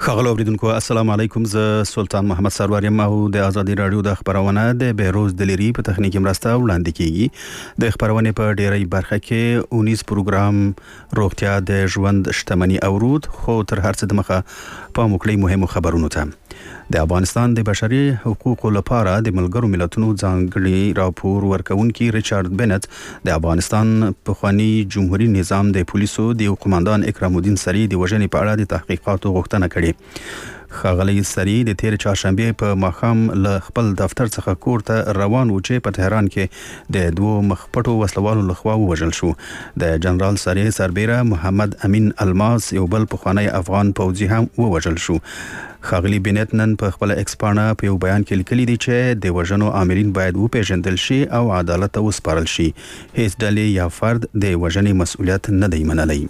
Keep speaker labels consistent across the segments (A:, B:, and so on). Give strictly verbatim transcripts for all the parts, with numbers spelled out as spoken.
A: ښاغلو اوریدونکو السلام علیکم. زه سلطان محمد سرور یم او د ازادي رادیو د خبرونه د بیروز د لری په تخنیکی مرسته وړاندې کیږي. د خبرونه په ډیری برخه کې اونیس پروګرام روغتیا د ژوند شتمنۍ او رود خو تر هر څه د مخه په موکلي مهمو خبرونو ته د افغانستان د بشري حقوقو لپاره د ملګرو ملتونو ځانګړي راپور ورکونکي ریچارډ بنت د افغانستان پخوانی جمهوریت نظام د پولیسو د قوماندان اکرام الدین سری د وژنې په اړه د تحقیقاتو غوښتنه کړې. ښاغلی سری د تیر چهارشنبه په ماښام له خپل دفتر څخه کور ته روان و چې په تهران کې د دوه مخپټو وسلوالو لخوا ووژل شو. د جنرال سری سربیره محمد امین الماس یو بل پخوانی افغان پوځي هم ووژل شو. ښاغلی بنت نن په خپل ایکس پاڼه په یو بیان کې لیکلي دي چې د وژنو عاملین باید وپېژندل شي او عدالت ته وسپارل شي. هیڅ ډلې یا فرد د وژنې مسؤلیت نه دی منلی.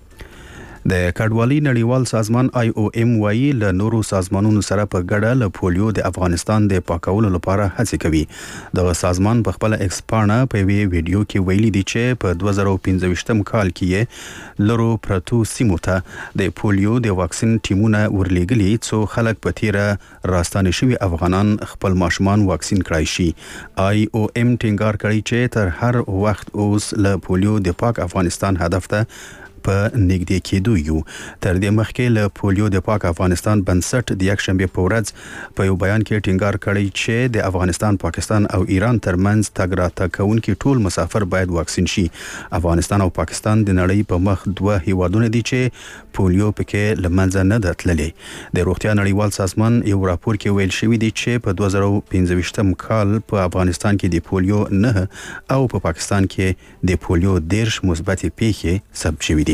A: د کډوالۍ نړیوال سازمان آی او ایم وايي له نورو سازمانونو سره په ګډه له پولیو د افغانستان د پاکولو لپاره هڅې کوي. د سازمان په خپل ایکس پاڼه په وی ویډیو کې ویلي دي چې په دوه زره پنځه کال کې لرو پرتو سیمو ته د پولیو د واکسین ټیمونه ورلېږلي څو خلک په تیره راستانه شوي افغانان خپل ماشومان واکسین کړای شي. آی او ایم ټینګار کړی چې تر هر وخت اوس له پولیو د پاک افغانستان هدف ته په نږدې کېدو یو. تر دې مخکې له پولیو د پاک افغانستان بنسټ د یکشنبه په ورځ په یو بیان کې ټینګار کړی چې د افغانستان، پاکستان او ایران ترمنځ تګ راتګ کوونکي ټول مسافر باید واکسین شي. افغانستان او پاکستان د نړۍ په مخ دوه هیوادونه دي چې پولیو پکې لمنځه نه ده تللې. د روغتیا نړیوال سازمان یو راپور کې ویل شوی دی چې په دوه زره پنځه کال په افغانستان کې د پولیو نه او په پاکستان کې د پولیو دیرش مثبت پیښې ثبت شوې دي.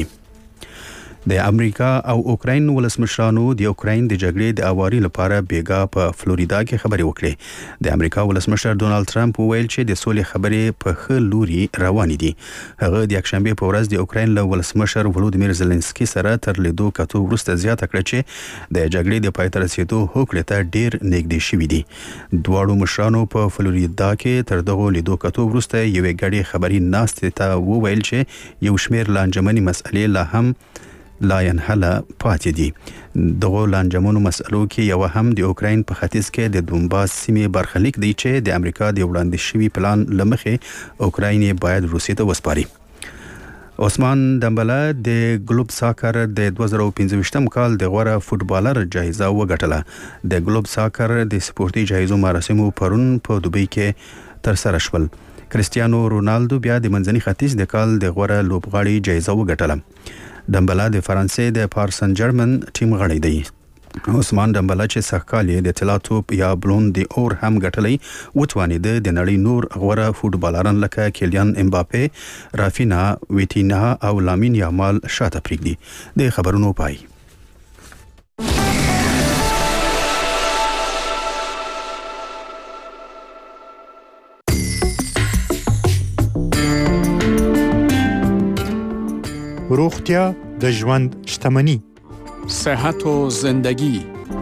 A: د امریکا او اوکراین ولسمشرانو د اوکراین د جګړې د اواري لپاره بیګا په فلوریدا کې خبرې وکړې. د امریکا ولسمشر ډونالد ټرمپ وویل چې د سولې خبرې په ښه لوري روانې دي. هغه د یکشنبه په ورځ د اوکراین له ولسمشر ولودیمیر زيلنسکي سره تر لیدو کتو وروسته زیاته کړه چې د جګړې د پای ته رسیدو هوکړې ته ډیر نږدې شوي دي. دواړو مشرانو په فلوریدا کې تر دغه لیدو کتو وروسته یوې ګډې خبري ناستې ته وویل چې یو شمېر لانجمنې مسئلې لا هم لا ينحل پاتې دي. دغه لانجمنو مسئلو کې یو هم د اوکراین په ختیځ کې د دونباس سیمې برخلیک دی چې د امریکا د وړاندې شوي پلان لمخې اوکراین باید روسیې ته وسپاري. عثمان دمبله د ګلوب ساکر د دوه زره پنځه کال د غوره فوتبالر جایزه وګټله. د ګلوب ساکر د سپورتي جایزو مراسمو پرون په دوبۍ کې تر سره شول. کریستیانو رونالدو بیا د منځني ختیځ د کال د غوره لوبغاړي جایزه وګټله. دمبله د فرانسې د پارسن جرمن ټیم غړی دی. عثمان دمبله چې سږکال د طلا توپ یا بلون دی اور هم ګټلی وتوانید د نړۍ نور غوره فوتبالران لکه کیلیان امباپه، رافینا، ویتینا او لامین یامال شاته پرېږدي. د خبرونو پای.
B: روغتیا د ژوند شتمنۍ.
C: صحت و زندگی.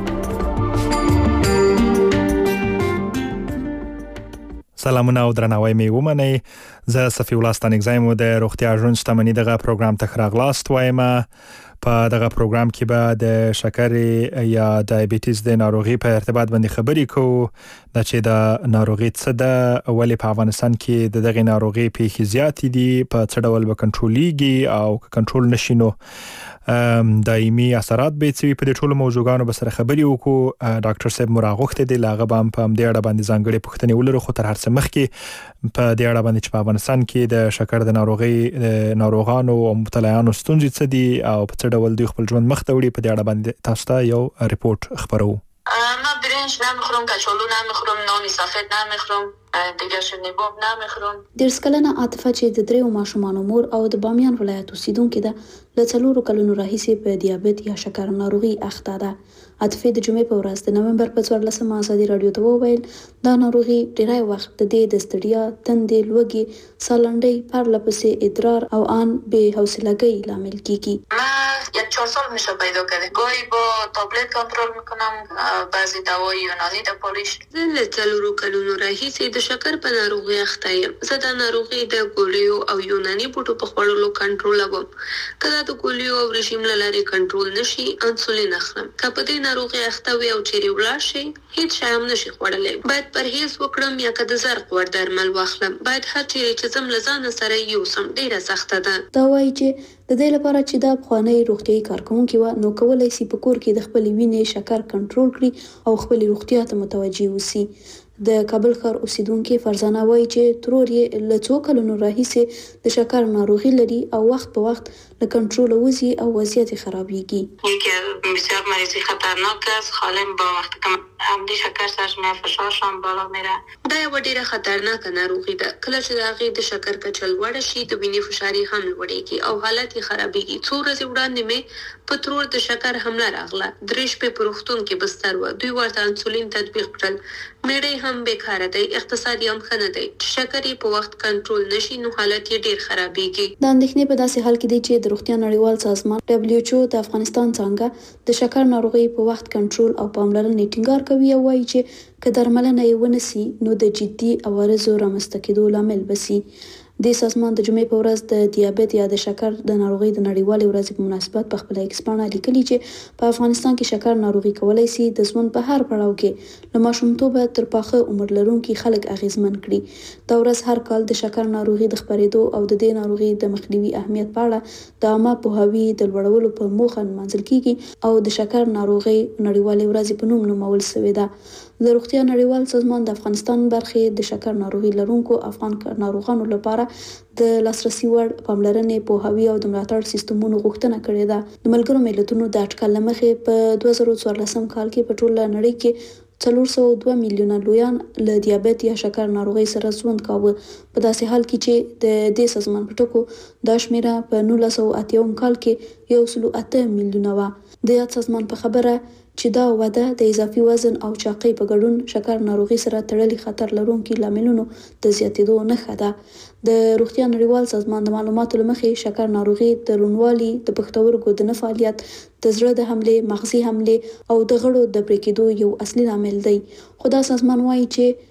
D: سلامونه او درناوی مې ومنئ. زه صفی الله ستانکزی د روغتیا ژوند شتمنۍ دغه پروګرام ته راغلاست وایم. په دغه پروګرام کې به د شکرې یا ډایبټیز د ناروغي په ارتباط باندې خبرې کوو. دا چې د ناروغي څه ده، ولې په افغانستان کې د دغه ناروغي پیښې زیاتې دي، په څه ډول به کنټرولېږي او که کنټرول نشي نو دایمي اثرات به څه وي. په دې ټولو موضوعګانو به سره خبرې وکړو. ډاکټر صاحب مو راغوښتی دی، له هغه به هم په همدې اړه باندې ځانګړې پوښتنې ولرو. خو تر هر څه مخکې په دې اړه باندې چې په افغانستان کې د شکر د ناروغۍ ناروغانو او مبتلایانو ستونزې څه دي او په څه ډول دوی خپل ژوند مخ ته وړي، په دې اړه باندې تاسو ته یو ریپورت خبرو.
E: ما برنج نمیخورم، کچالو نمیخورم، نان سفید نمیخورم، دیگه شنیباب نمیخورم.
F: درس کلنه عاطفه چې د دریو ماشومانو مور او د بامیان ولایت اوسیدونکې ده، له څلورو کلونو راهیسې په دیابت یا شکر ناروغي اخته ده. عاطفه د جمعې په ورځ د نومبر په څوارلسمه ازادي رادیو ته وویل دا ناروغي ډیری وخت د دې د ستړیا، تندې، لوږې، سالنډۍ، پرله پسې ادرار او آن بې حوصلګۍ لامل کیږي.
E: ما یک چهار سال میشه پیدا کرده. گاهی با تابلت کنترل میکنم، بعضی دوای یونانی د پالیش. زه له څلورو کلونو راهیسې د شکر په ناروغي اخته یم. زه د ناروغي د ګولیو او یوناني بوټو په خوړلو کنټرولوم. که دا د ګولیو او رژیم لاري کنټرول نشي انسولین اخلم که په دې ناروغي اخته وي او چیرې ولاړ شي هیڅ شی هم نشي خوړلی باید پرهیز وکړم یا که د زرق ور درمل واخلم باید هر چیرې چې زم لزان سره یوسم ډیره سخته ده.
F: دا وایي چې د دې لپاره چې دا پخوانی روغتیايي کارکونکي و نو کولای شي په کور کې د خپل وینې شکر کنټرول کړي او خپل روغتیا ته متوجي وسی. د کابل ښار اوسیدونکو فرزانه وایي چې ترور یې له څو کلونو راهیسې د شکر ناروغي لري او وخت په وخت له کنټرول وځي او وضعیت خرابېږي.
E: یکی بسیار مریضی خطرناک است خالم با وقت که عمدی شکر سرچینه فشارشان بالا میره. دا یو ډیره خطرناکه ناروغي ده. کله چې د هغې د شکر کچه لوړه شي د وینې فشار هم لوړېږي او حالت یې خرابېږي. څو ورځې وړاندې مې په ترور د شکر حمله راغله. درې شپې په روغتون کې بستر وه. دوی ورته انسولین تطبیق کړل. میړه هم بیکاره دی اقتصاد یې هم ښه نه دی. چې شکر یې په وخت کنټرول نشي نو حالت یې ډیر خرابېږي.
F: د اندېښنې په داسې حال کې دی چې د روغتیا نړیوال سازمان دبليو ایچ او د افغانستان څنګه د شکر ناروغي په وخت کنټرول او پاملرنې ټینګار کوي او وایي چې که درملنه یې ونسي نو د جدي عوارضو رامنځته کېدو لامل بسي. د سازمان د جمعې په ورځ د دیابت یا د شکر د ناروغي د نړیوالې ورځې په مناسبت په خپل ایکس باندې لیکلي چې په افغانستان کې شکر ناروغي کولای شي د ژوند په هر پړاو کې له ماشومتوبه تر پاخه عمر لرونکي خلک اغیزمن کړي. دا ورځ هر کال د شکر ناروغي د خپرېدو او د دې ناروغي د مخنیوي اهمیت په اړه د عامه پوهاوي د لوړولو په موخه نمانځل کیږي او د شکر ناروغي نړیوالې ورځې په نوم نومول شوې ده. د روغتیا نړیوال سازمان د افغانستان برخې د شکر ناروغي لرونکو افغان ناروغانو لپاره د لاسرسي وړ پاملرنې پوهاوي او د ملاتړ سیستمونو غوښتنه کړې ده. د ملګرو ملتونو د اټکل له مخې په دوه زره څوارلسم کال کې په ټوله نړۍ کې څلور سوه دوه میلیونه لویان له دیابت یا شکر ناروغۍ سره ژوند کاوه. په داسې حال کې چې د دې سازمان په ټکو دا شمیره په نولس سوه اتیا کال کې یو سل اته میلیونه وه. د یاد سازمان په خبره چې دا وده د اضافي وزن او چاقۍ په ګډون شکر ناروغي سره تړلي خطر لرونکي لاملونو د زیاتېدو نښه ده. د روغتیا نړیوال سازمان د معلوماتو له مخې شکر ناروغي د روڼوالي د پښتورګو د نه فعالیت د زړه د حملې مغزي حملې او د غړو د پرې کېدو یو اصلي لامل دی. خو دا سازمان وایي چې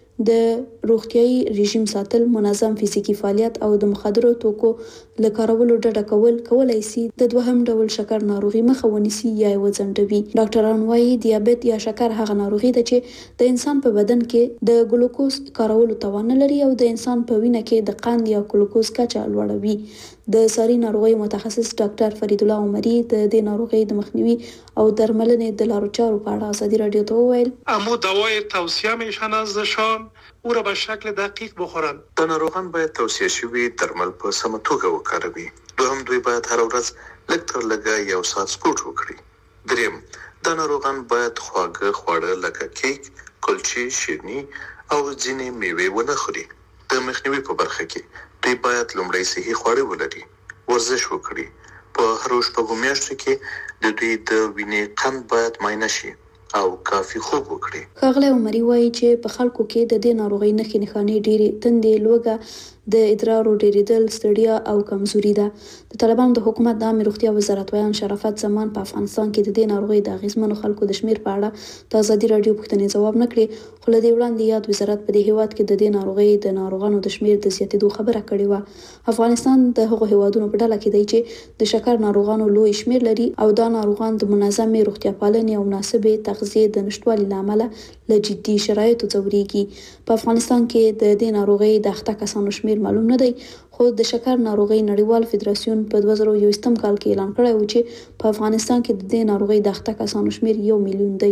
F: د روغتیايي رژیم ساتل منظم فزیکی فعالیت او د مخدرو توکو له کارولو ډډه کول کولای شي د دوهم ډول شکر ناروغي مخه ونیسي یا یې وځنډوي. ډاکټران وایي دیابت یا شکر هغه ناروغي ده چې د انسان په بدن کې د ګلوکوز کارولو توان لري او د انسان په وینه کې د قند یا ګلوکوز کچه لوړوي. د ساري ناروغي متخصص ډاکټر فرید الله عمری د دې ناروغي د مخنیوي او درملنې د لارو چارو په اړه ازادي رادیو ته وویل
G: اما دوای توصیه میشن ازشان او را به شکل دقیق بخورن.
H: د ناروغان باید توصیه شوي درمل په سمه توګه وکاروي. دوهم دوی باید هر ورځ لږ تر لږه یو ساعت سپورت وکړي. دریم د ناروغان باید خواږه خواړه لکه کیک، کلچې، شیرني او ځینې میوې ونه خوري. د مخنیوي په برخه کې دوی باید لومړی صحي خواړه ولري، ورزش وکړي. په هر شپږو میاشتو کې د دوی د وینې قند باید معاینه شي او کافي خوب وکړي.
F: ښاغلی عمري وایي چې په خلکو کې د دې ناروغۍ نښې نښانې ډېرې تندې، لوږه، د ادرارو ډېرېدل، ستړیا او کمزوري ده. د طالبانو د حکومت د عامې روغتیا وزارت ویان شرافت زمان په افغانستان کې د دې ناروغۍ د اغېزمنو خلکو د شمېر په اړه د ازادي راډیو پوښتنې ځواب نه کړې، خو له دې وړاندې یاد وزارت په دې هیواد کې د دې ناروغۍ د ناروغانو د شمېر د زیاتېدو خبره کړې وه. افغانستان د هغو هیوادونو په ډله کې دی چې د شکر ناروغانو لوی شمېر لري او دا ناروغان د منظمې روغتیا پالنې او مناسبې تغذیې د نشتوالي له امله له جدي شرایطو ځورېږي. په افغانستان کې د دې ناروغۍ د اخته کسانو شمېر معلوم نه دی، خو د شکر ناروغۍ نړیوال فدراسیون په دوه زره یوویشتم کال کې اعلان کړی و چې په افغانستان کې د دې ناروغۍ د اخته کسانو شمېر یو میلیون دی.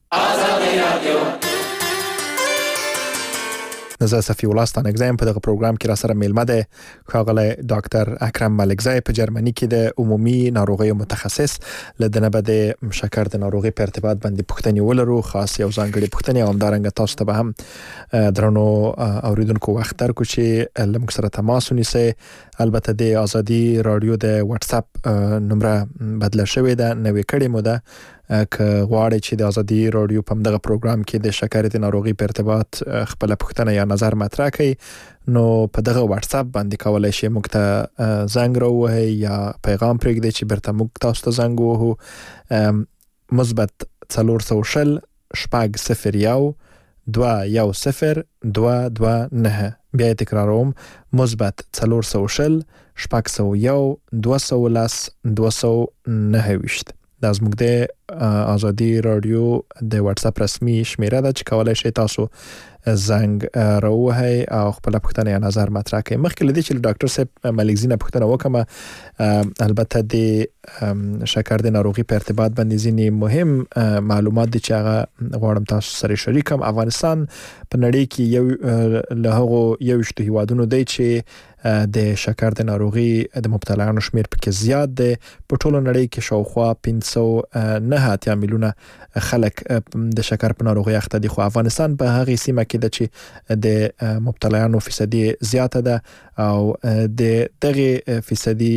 D: زه صفی الله ستانکزی په دغه پروګرام کې را سره میلمه دی ښاغلی ډاکټر اکرم ملکزی په جرمني کې د عمومي ناروغیو متخصص. له ده نه به د شکر د ناروغۍ په ارتباط باندې پوښتنې ولرو، خاص یو ځانګړې پوښتنې او همدارنګه تاسو ته به هم درنو اوریدونکو وخت درکړو چې له موږ سره تماس ونیسئ. البته د ازادي راډیو د واتس اپ نمره بدله شوې ده، نوې کړې مو ده. که غواړئ چې د ازادي راډیو په دغه پروګرام کې د شکر د ناروغي په ارتباط خپل پوښتنه یا نظر مطرح کړئ نو په دغه واتس اپ باندې کولای شئ موږ ته زنګ راووهئ یا پیغام پرېږدئ چې بیرته موږ تاسو ته زنګ ووهو. مثبت څلور سوه شل شپږ صفر یو دوه یو صفر دوه دوه نه. بیا تکراروم مثبت څلور سوه شل شپږ سوه یو دوه سوه لس دوه سوه نهه ویشت. دا زموږ د آزادي رادیو د واتس اپ رسمي شمیره ده چې کولای شئ تاسو زنګ راوهئ او خپل پوښتنه یا نظر مطرح کړئ. مخکې له دې چې ډاکټر صاحب ملکزي نه پوښتنه وکړم، البته د شکر د ناروغي په ارتباط باندې ځینې مهم معلومات دي چې هغه غواړم تاسو سره شریکم. افغانستان په نړۍ کې یو له هغو یویشتو هیوادونو دی چې د شکر د ناروغي د مبتلایانو شمیر پکې زیات دی. په ټوله نړۍ کې شاوخوا پنځه سوه نهه اتیا میلیونه خلک د شکر په ناروغي اخته دي، خو افغانستان په هغه سیمه کې ده چې د مبتلایانو فیصدي زیاته ده او د دغه فیصدي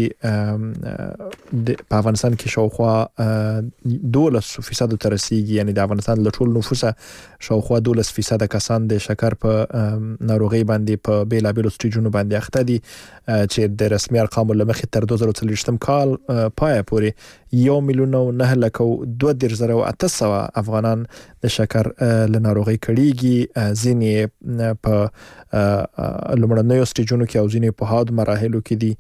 D: په افغانستان کې شاوخوا دولس فیصد ته رسیږي. یعنی د افغانستان له ټول نفوسه شاوخوا دولس فیصد کسان د شکر په ناروغي باندې په بیلابیلو سټیجونو باندې اخته دي چې د رسمي ارقامو له مخې تر دوه زره څلوېښتم کال پای پورې یو میلیون او نه لک او دوه دېرش زره او اته سوه افغانان د شکر له ناروغۍ کړيږي. ځینې په لومړنیو سټیجونو کې او ځینې په حاد مراحلو کې دي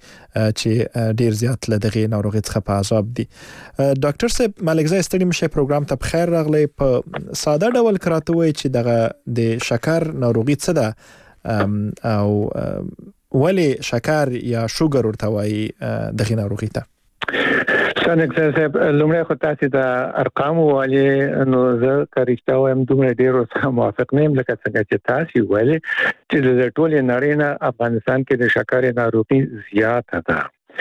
D: چې ډیر زیات له دغه ناروغۍ څخه په عذاب دي. ډاکټر صاحب ملکزی ستړي مشه پروګرام ته بخیر راغلی. په ساده ډول کراته وای چې دغه د شکر ناروغي څه ده او ولی شکر یا شوګر ورته وایي دغه ناروغي ته؟
I: څنګه صاحب لومړی خو تاسو د ارقام والی نو زه کریشته وایم دومره ډیر سره موافق نه یم لکه څنګه چې تاسو ویلي چې د ټولې نړۍ نه افغانستان کې د شکر ناروغي زیاته ده.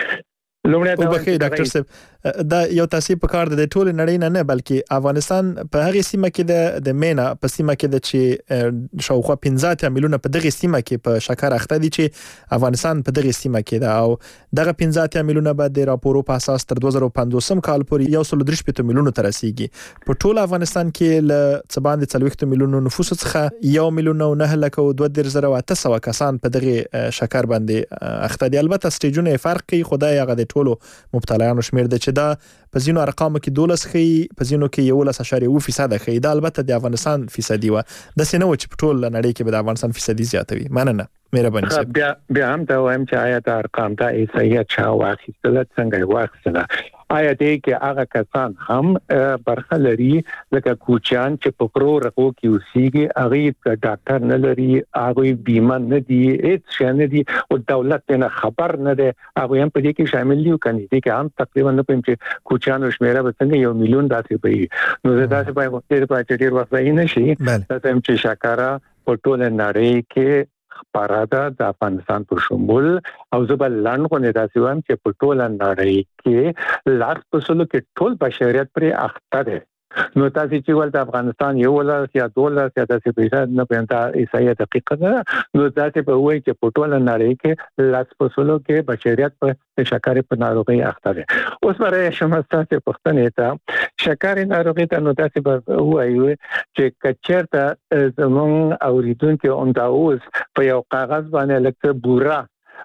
I: لومړی دا
D: وبخښئ ډاکټر صاحب دا یو تاسو په کار د ټول نړۍ نه نه بلکې افغانستان په هغه سیمه کې د د مینا په سیمه کې د چې شاوخوا پنځه میلیونه په دغه سیمه کې په شکر اخته دي چې افغانستان په دغه سیمه کې ده او دغه پنځه میلیونه بعد د راپورو په اساس تر دوه زره پنځوسم کال پورې یو سل درې شپږ میلیونه تر رسیدي. په ټول افغانستان کې ل څه باندې څلوېښت میلیونه نفوس څخه یو میلیون او نه لک او دوه دېرش زره او اته سوه کسان په دغه شکر باندې اخته دي. البته سټیجونه فرق کوي، خدای هغه د ټولو مبتلایانو شمیر د چې دا په ځینو ارقامو کې دولس خي په ځینو کې یولس اشاریه اووه فیصد خي. دا البته د افغانستان فیصدي و د سینو چې په ټول نړۍ کې به د افغانستان فیصدي زیاتوي. مننه مهرباني صاحب.
I: بیا بیا هم دا وایم چې آیا د ارقام ته ایسایت چا واخیستل څنګه واخیستل؟ آیا دې کې هغه کسان هم برخه لري لکه کوچیان چې په پرو رقو کې اوسېږي، هغه ډاکټر نه لري، هغه بیمه نه دي، هیڅ شي نه دي او دولت نه خبر نه ده، هغه هم په دې کې شامل دي. کني دې کې هم تقریبا نه پېم چې کوچیانو شمیره به څنګه یو میلیون داسې وي. نو زه داسې په وخت په چې ډیر وخت نه شي تاسو هم چې شکر په ټول نړۍ کې خبره د افغانستان په شمول او زبل لاند کو نه داسې وایم چې په ټول نړۍ کې لاس په سلو کې ټول بشریت پر اخته ده. نو تاسو چې ولته افغانستان یو ولا یا ډالر یا داسې پیسې نه پېنتا ایسایه دقیقه ده. نو تاسو په وایي چې په ټول نړۍ کې لاس په سلو کې بشریت په شکر په ناروغي اخته ده. اوس برای شما تاسو پښتنې ته شکر ناروغي ته نو تاسو په وایي چې کچرته زمون اوریدونکو اوندا اوس په یو کاغذ باندې لکه بورا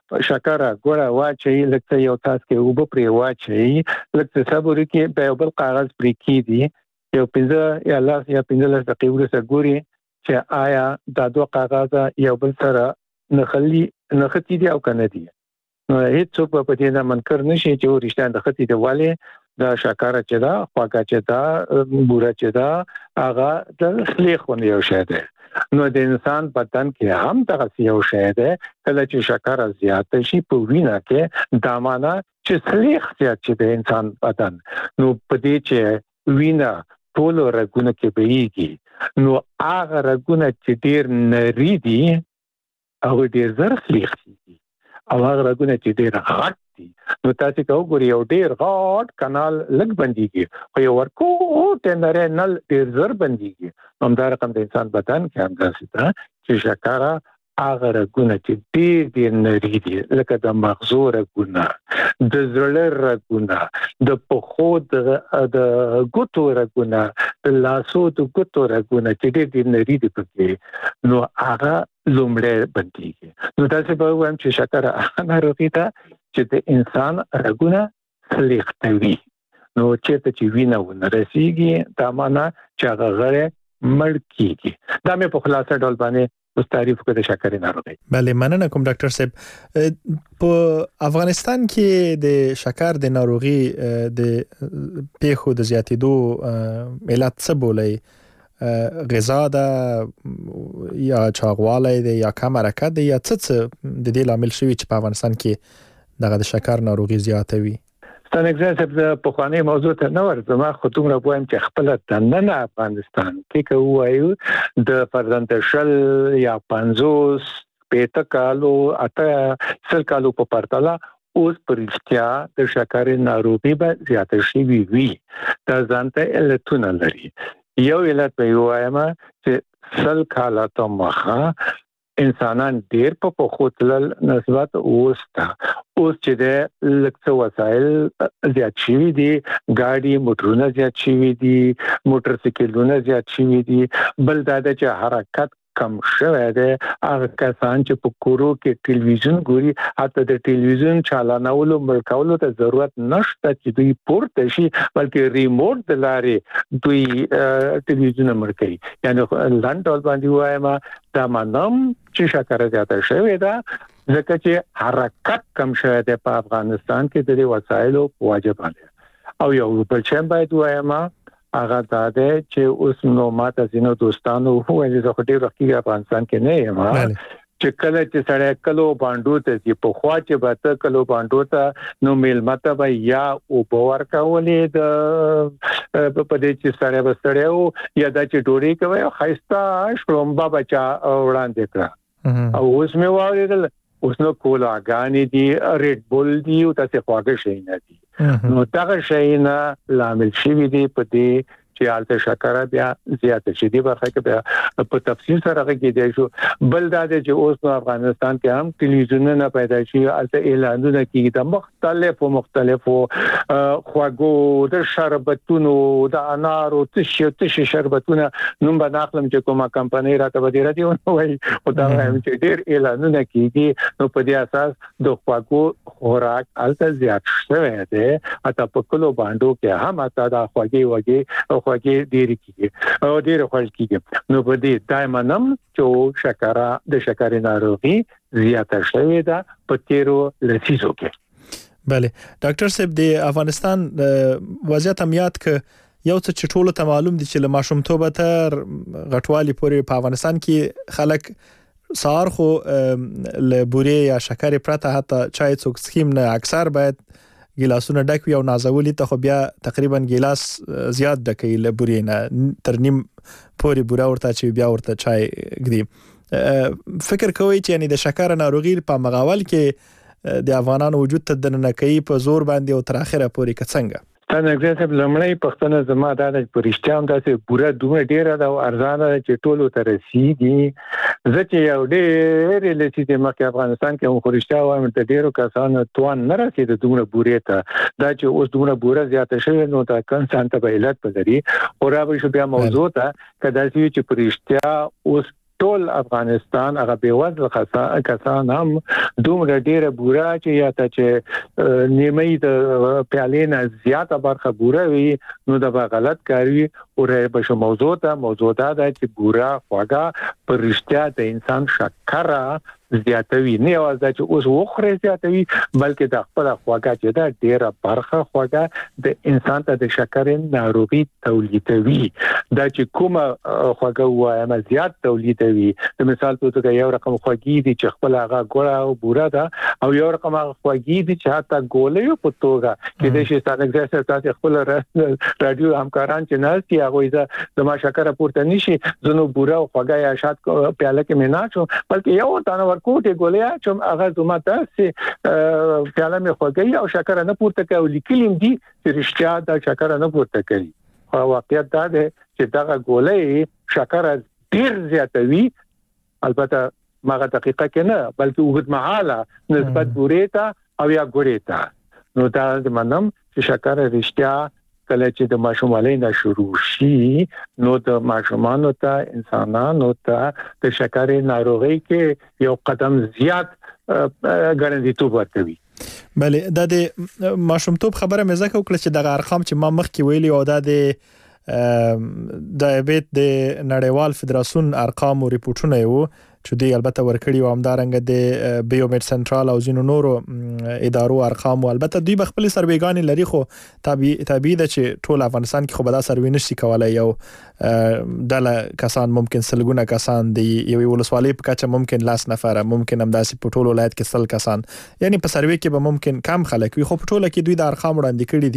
I: شکر ګوره واچي لکه یو تاسو کې وب پرې واچي لکه صبر کې په بل کاغذ پرې کې دي یو پنځه یا لاس یا پنځه لاس دقیقې ورسره ګوري چې آیا دا دوه کاغذ یو بل سره نخلي نختی دي او کنه دي. نو هیڅ څوک په دې نه منکر نشي چې ورشتان د ختی دی والي دا شکر چې دا خواګه چې دا بوره چې دا هغه د خلیخونه یو شه ده. نو د انسان بدن کې هم دغه یو شه ده. کله چې شکر زیات شي په وینه کې دا معنا چې خلیخ زیات شي د انسان بدن. نو په دې چې وینه ټول رګونه کې بهيږي نو هغه رګونه چې ډیر نری دي او ډیر زر خلیخ دي او هغه رګونه چې ډیر غټ دي نو تاسو کو ګوري یو ډیر غټ کانال لګ بنديږي خو یو ورکو ټندره نل ډیر زر بنديږي. هم دا رقم د انسان بدن کې هم داسې ده چې شکر هغه رګونه چې ډیر ډیر نری دي لکه د مغزو رګونه، د زړه رګونه، د پخو د ګوتو رګونه، د لاسو د ګوتو رګونه چې ډیر ډیر نری دي پکې نو هغه لومړی بنديږي. نو تاسو به وایم چې شکر ناروغي ده چې د انسان رګونه خلیختوي. نو چې ته چې وینه ونه رسیږي دا معنا چې هغه غره مړ کیږي. دا مې په خلاصه ډول باندې اوس تعریف کړ د شکرې ناروغي.
D: بله مننه کوم ډاکټر صاحب. په افغانستان کې د شکر د ناروغي د پیښو د زیاتېدو علت څه بولي؟ غذا ده یا چاغوالی ده یا کم حرکت ده یا څه څه د دې لامل شوي چې په افغانستان کې دغه د شکر ناروغي زیاتوي؟
I: ستنګزه صاحب په خواني موضوع ته نه ورځم، خو دومره وایم چې خپل د نن افغانستان کې کوو د پرځنت شل یا پنځوس پېته کالو اته سل کالو په پرتله اوس پرشتیا د شکرې ناروغي به زیاته شي وي. دا ځانته علتونه لري. یو علت به وایم چې سل کاله ته مخه انسانان ډیر په پخوتل نسبت اوستا اوس چې د لکه وسایل زیات شوي دي، ګاډي موټرونه زیات شوي دي، موټر سایکلونه زیات شوي دي، بل دا چې حرکت کم شوه ده. هغه کسان چې په کورو کې ټلویزیون ګوري، حتی د ټلویزیون چالانولو ملکولو ته ضرورت نشته چې دوی پورته شي، بلکې ریموټ د لارې دوی ټلویزیون مړ کوي. یعنی لاند ډول باندې وایم دا منم چې شکر زیاته شوی ده ځکه چې حرکت کم شوی ده په افغانستان کې د وسایلو واجب باندې. او یو بل څه باید وایم هغه دا ده چې اوس نو ماته زینو دوستانو وایي زه ډېر وخت کې افغانستان کې نه یم چې کله چې سړی کلو باندې ته چې په خوا چې به ته کلو باندې ته نو میل ماته به یا او باور کولې د په دې چې سړی بستړیو یا د چې ډوړي کوي خایستا شلومبا بچا وړاندې کړه. او اوس مې واورېدل اوس نو کولاګانې دي، ریډ بول دي او تاسو خواږه شي نه دي. نو دا شي نه لامل شي دي په دې چې حالت شکر بیا زیات شي دي. برخه کې بیا په تفصیل سره کې دی شو. بل دا چې اوس په افغانستان کې هم ټلویزیونونه پیدا شي، البته اعلانونه کیږي د مختلفو مختلفو خواږو د شربتونو د انارو تشي تشي شربتونه نوم به ناخلم چې کومه کمپنۍ راته ودی راځي او وایي او دا هم چې ډېر اعلانونه کیږي. نو په دې اساس د خواږو خوراک البته زیات شوی دی، اته په کلو باندې کې هم اته دا خواږي وږي کې ډېر کیږي او ډېر خپل کیږي. نو په دې دایمنم چې شکر د شکرې ناروغي زیاته شوې ده په تیرو لسیزو کې.
D: بله ډاکټر صاحب د افغانستان وضعیت هم یاد ک یو څه چې ټول ته معلوم دي چې له ماشومتوبه تر غټوالي پورې په افغانستان کې خلک سار خو له بوري یا شکرې پرته حتی چای څوک سکیم نه اکثر باید ګلاسونه ډک وي او نازولي ته خو بیا تقریبا ګلاس زیات ډکې له بوري نه تر نیم پورې بوره ورته چې بیا ورته چای ګدي. فکر کوي چې یعنی د شکر ناروغي په مغاول کې د افغانانو وجود ته د ننکې په زور باندې او تر اخره پورې کڅنګ
I: څنګه چې لمړی پښتنه زما د پرشتیا هم داسې پوره دوه ډیره دا ارزانه چې ټولو ته رسیدي. ځکه یو ډېر لسی د مکه افغانستان کې هم خورشتیا وایم ته ډیرو کسانو توان نه رسیدي دوه بورې ته. دا چې اوس دوه بوره زیاته شوی نو دا کنسان ته به علت پدري او را به شو بیا موضوع ته کدا چې پرشتیا اوس ټول افغانستان هغه بیوزل کسان هم دومره ډیره بوره چې یا ته چې نیمه د پیالې نه زیاته برخه بوره وي نو دا غلط کاری او به شو موضوع ته موضوع دا چې بوره خواږه پر رښتیا د انسان شکر زیاتوي، نه یوازې چې اوس وخره زیاتوي بلکې د خپل خواږه چې دا ډیره برخه خواږه د انسان ته د شکر ناروغي تولیدوي. دا چې کومه خواږه وایم زیات تولیدوي، د مثال په توګه یو رقم خواږي دي چې خپل هغه ګوړه او بوره ده او یو رقم خواږي دي چې حتی ګولې په توګه کې د شي ستاسو تاسو خپل رادیو همکاران چې نه دي هغه زما شکر پورته نشي زنو بوره او خواږه یا شات پیاله کې مې نه شو بلکې یو تنه کوټه ګولیا چې هغه زما تاسو پیاله مې خوږی او شکر نه پورته کوي لیکلم دي چې رښتیا دا شکر نه پورته کوي. خو واقعیت دا ده چې دا ګولې شکر ډیر زیاتوي، البته ماغه دقیقه کې نه بلکې وګد مهاله نسبت بوریتا او یا ګوریتا. نو دا منم چې شکر رښتیا کله چې د ماشومالۍ نه شروع شي نو د ماشومانو ته انسانانو ته د شکرې ناروغي کې یو قدم زیات ګارانټي ورکوي.
D: بله دا د ماشومتوب خبره مې زکه وکړه چې د ارقام چې ما مخکې ویلي او دا د ډایابیت د نړیوال فدراسیون ارقام او ریپورتونه یو چې دوی البته ورکړي او همدارنګه د بیومید سنټرال او ځینو نورو ادارو ارقام او البته دوی بخپل سرویګانې لري خو طبيعي ده چې ټول افغانستان کې خو به دا سروې نشي کولای یو ډله کسان ممکن سلګونه کسان دی یو ولسوالۍ په کچه ممکن لاس نفره ممکن هم داسې په ټول ولایت کې سل کسان یعنی په سروې کې به ممکن کم خلک وي خو په ټوله کې دوی د ارقام وړاندې کړي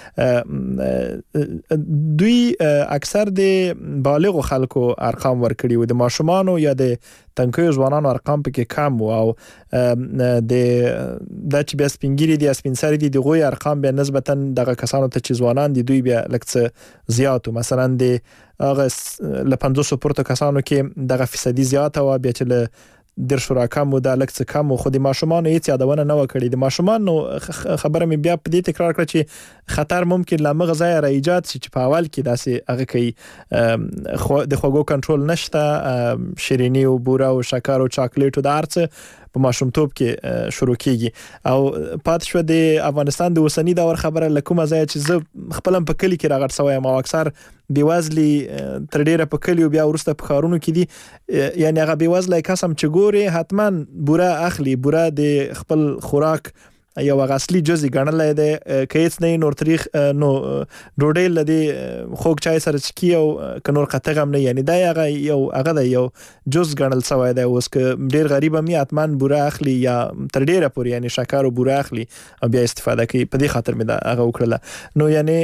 D: دي دوی اکثر د بالغ خلکو ارقام ورکړي و د ماشومانو یا د تنکیو ځوانانو ارقام پکې کم او د د چې بیا سپینګری دي سپینسری دي د غوي ارقام بیا نسبتا دغه کسانو ته چې ځوانان دي دوی بیا لکه زیات مثلا د هغه ل پنځوس پورته کسانو کې دغه فیصدي زیات او بیا چې له در شراکم و د لکه کم خو د ماشومان هیڅ یادونه نه وکړي د ماشومان خبره مې بیا په دې تکرار کړ چې خطر ممکن لا مغزای را ایجاد شي چې په اول کې داسې هغه کوي د خوګو کنټرول نشته شیرینی او بوره او شکر او چاکلیټ او د ارڅ په ماشومتوب کې شروع کیږي او پات شو د افغانستان د وسنی دور خبره لکومه ځای چې زه خپلم په کلی کې راغړ سوی ما اکثر بیوازلی تر ډیره په کلی او بیا ورسته په خارونو کې دي یعنی هغه بیوازلی قسم چې ګوري حتما بوره اخلي بوره د خپل خوراک یو غسلی جزئی ګڼلای دی کېڅ نه نور تاریخ نو ډوډۍ لدی خوګ چای سره چکی او کنور قطغه هم نه یعنی دا هغه یو هغه د یو جز ګڼل سوی دی اوس که ډیر غریب می اتمن بوره اخلي یا تر ډیره پورې یعنی شکر او بوره اخلي او بیا استفاده کوي په دې خاطر می دا هغه وکړه نو یعنی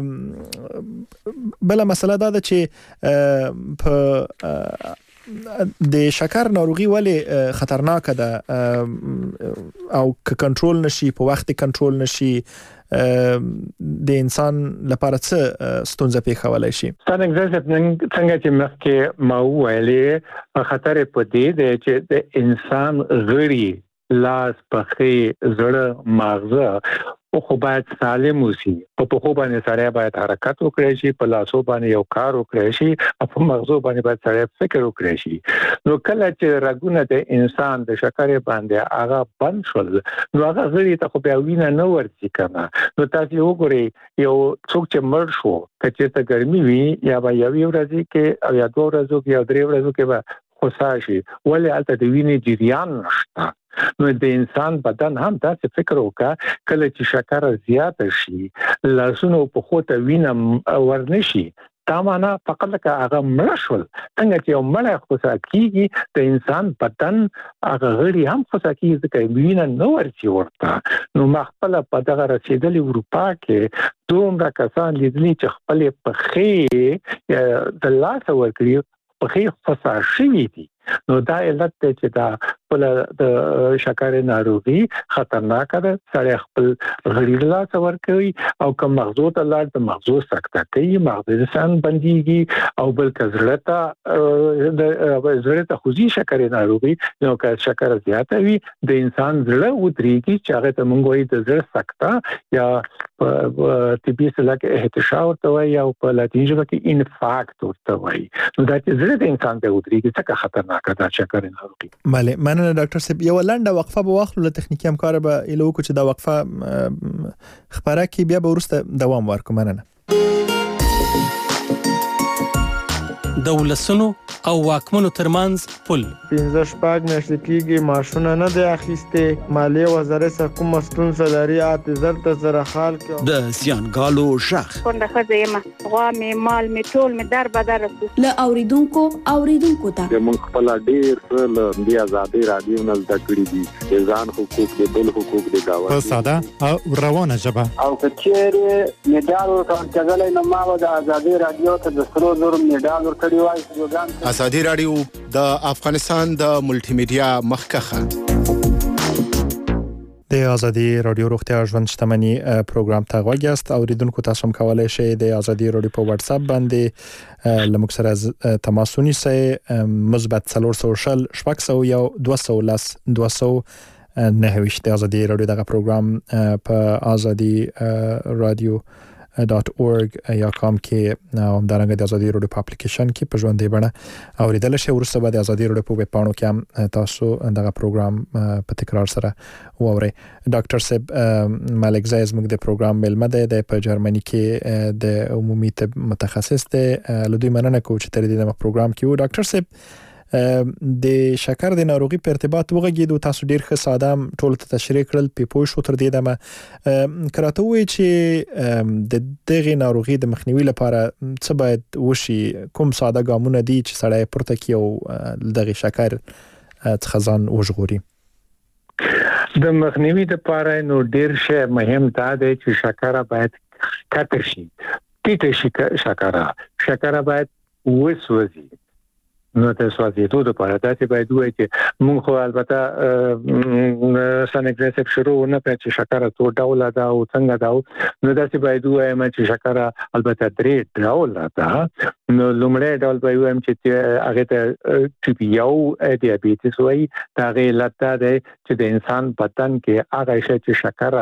D: بل مسله دا ده چې په د شکر ناروغي ولی خطرناکه ده او که کنټرول نشي په وخت کنټرول نشي د انسان لپاره څه ستونزه پیښولای شي
I: څنګه څنګه چې مخکې ما ویلې خطر په دې دی چې د انسان غړي لاس پخې زړه ماغزه او خو باید سالم اوسي په په خو باندې سره باید حرکت وکړي شي په لاسو باندې یو کار وکړي شي او په مغزو باندې باید سره فکر وکړي شي نو کله چې رګونه د انسان د شکر باندې هغه بند شول نو هغه غړي ته خو بیا وینه نه ورځي کنه نو تاسو وګورئ یو څوک چې مړ شو چې ته ګرمي وي یا به یو ورځ کې او یا دوه ورځې کې یا درې ورځې کې به خوشاله شي ولې البته د وینې جریان نشته نو د انسان بدن هم داسې فکر وکړه کله چې شکر زیات شي لاسونو په خوته وینه ورنشي دا معنا فقط لکه هغه مړ شول څنګه چې یو مړ خوشا کیږي د انسان بدن هغه غړي هم خوشا کیږي ځکه وینه نه ورسي ورته نو مخبل په دغه رسیدلې اروپا کې دومره کسان لیدلي چې خپل پخې د لاس ورکړي پخې خوشا شوي دي نو دا علت دی چې دا خپل د شکر ناروغي خطرناک ده سړی خپل غړي له لاس ورکوي او کوم مغزو ته لاړ د مغزو سکته کوي مغز انسان بنديږي او بل کزړه ته د زړه ته خوځي شکر ناروغي نو که شکر زیات وي د انسان زړه ودرېږي چې هغه ته مونږ وایي د زړه سکته یا طبي اصطلاح کې احتشاء ورته وایي او په لاتیني ژبه کې انفارکټ ورته وایي نو دا چې زړه د انسان ته ودرېږي څه خطرناک ده شکر ناروغي
D: بله مننه ډاکټر صاحب یو لنډه وقفه به واخلو له تخنیکی همکار به الهو کو چې دا وقفه خبره کې بیا به ورسته دوام ورکوم مننه
J: د ولسونو او واکمنو ترمنځ پل
K: پنځه شپږ میاشتې کېږي معاشونه نه دی اخیستې مالیې وزارت څخه کومه ستونزه لري اته زر ته زره خال کې
J: د زیانګالو شخ
L: څنګه ښځه یم غوا مې مال مې ټول مې در بدر
F: له اوریدونکو اوریدونکو ته
M: موږ خپل ډیر څه له دې آزادۍ رادیو نه زده کړي دي ځان حقوق دي بل حقوق دي گاوه
B: په ساده او روانه ژبه
N: او کچېره میډال ورکړل نو ما د آزادۍ رادیو ته د سرو زر میډال ورکړی وای
O: آزادۍ رادیو د افغانستان د ملټي میډیا مخکخه
D: د آزادي رادیو روغتیا ژوند شتمنۍ پروګرام ته غوږیاست اوریدونکو تاسو هم کولای شئ د آزادي رادیو په واتس اپ باندې لمک سره تماس ونیسئ مثبت څلور سوه شل شپږ سوه یو دوه سوه لس دوه سوه نه ویشت د آزادي رادیو دغه پروګرام په آزادي رادیو ډاټ اورګ یا کام کې هم دارنګ د ازادي رادیو په اپلیکیشن کې په ژوندۍ بڼه اوریدل شي. ورسته به د ازادي رادیو په ویب پاڼو کې هم تاسو دغه پروګرام په تکرار سره واورئ. ډاکټر صاحب ملک زای زموږ د پروګرام ملمه ده د په جرمني کې د عمومي طب متخصص ده. لدوی مننه کوم چې تر دې د پروګرام کې و. ډاکټر صاحب د شکر د ناروغي په ارتباط وغږیدو، تاسو ډیر ښه ساده ټول ته تشریح کړل، په پوه شو تر دې دمه کراته وی چې د دغه ناروغي د مخنیوي لپاره څه باید وشي، کوم ساده ګامونه دي چې سړی پورته کوي او دغه شکر څخه ځان وژغوري؟
I: د مخنیوي لپاره نو ډیر شی مهم دا دی چې شکر باید کته شي، ټیټه شي شکر شکر باید وسوځي. نو تاسو واځي ته د پاره داسې باید وایي چې مونږ خو البته سانګریسپ شروع نه پېچ شکر ته ډول دا او څنګه دا نو داسې باید وایي چې شکر البته درې ډول دا نو لومړی ډول به وایم چې هغه ته ټیپ یو دیابیټس وایي دا غي لته ده چې د انسان بدن کې هغه شی چې شکر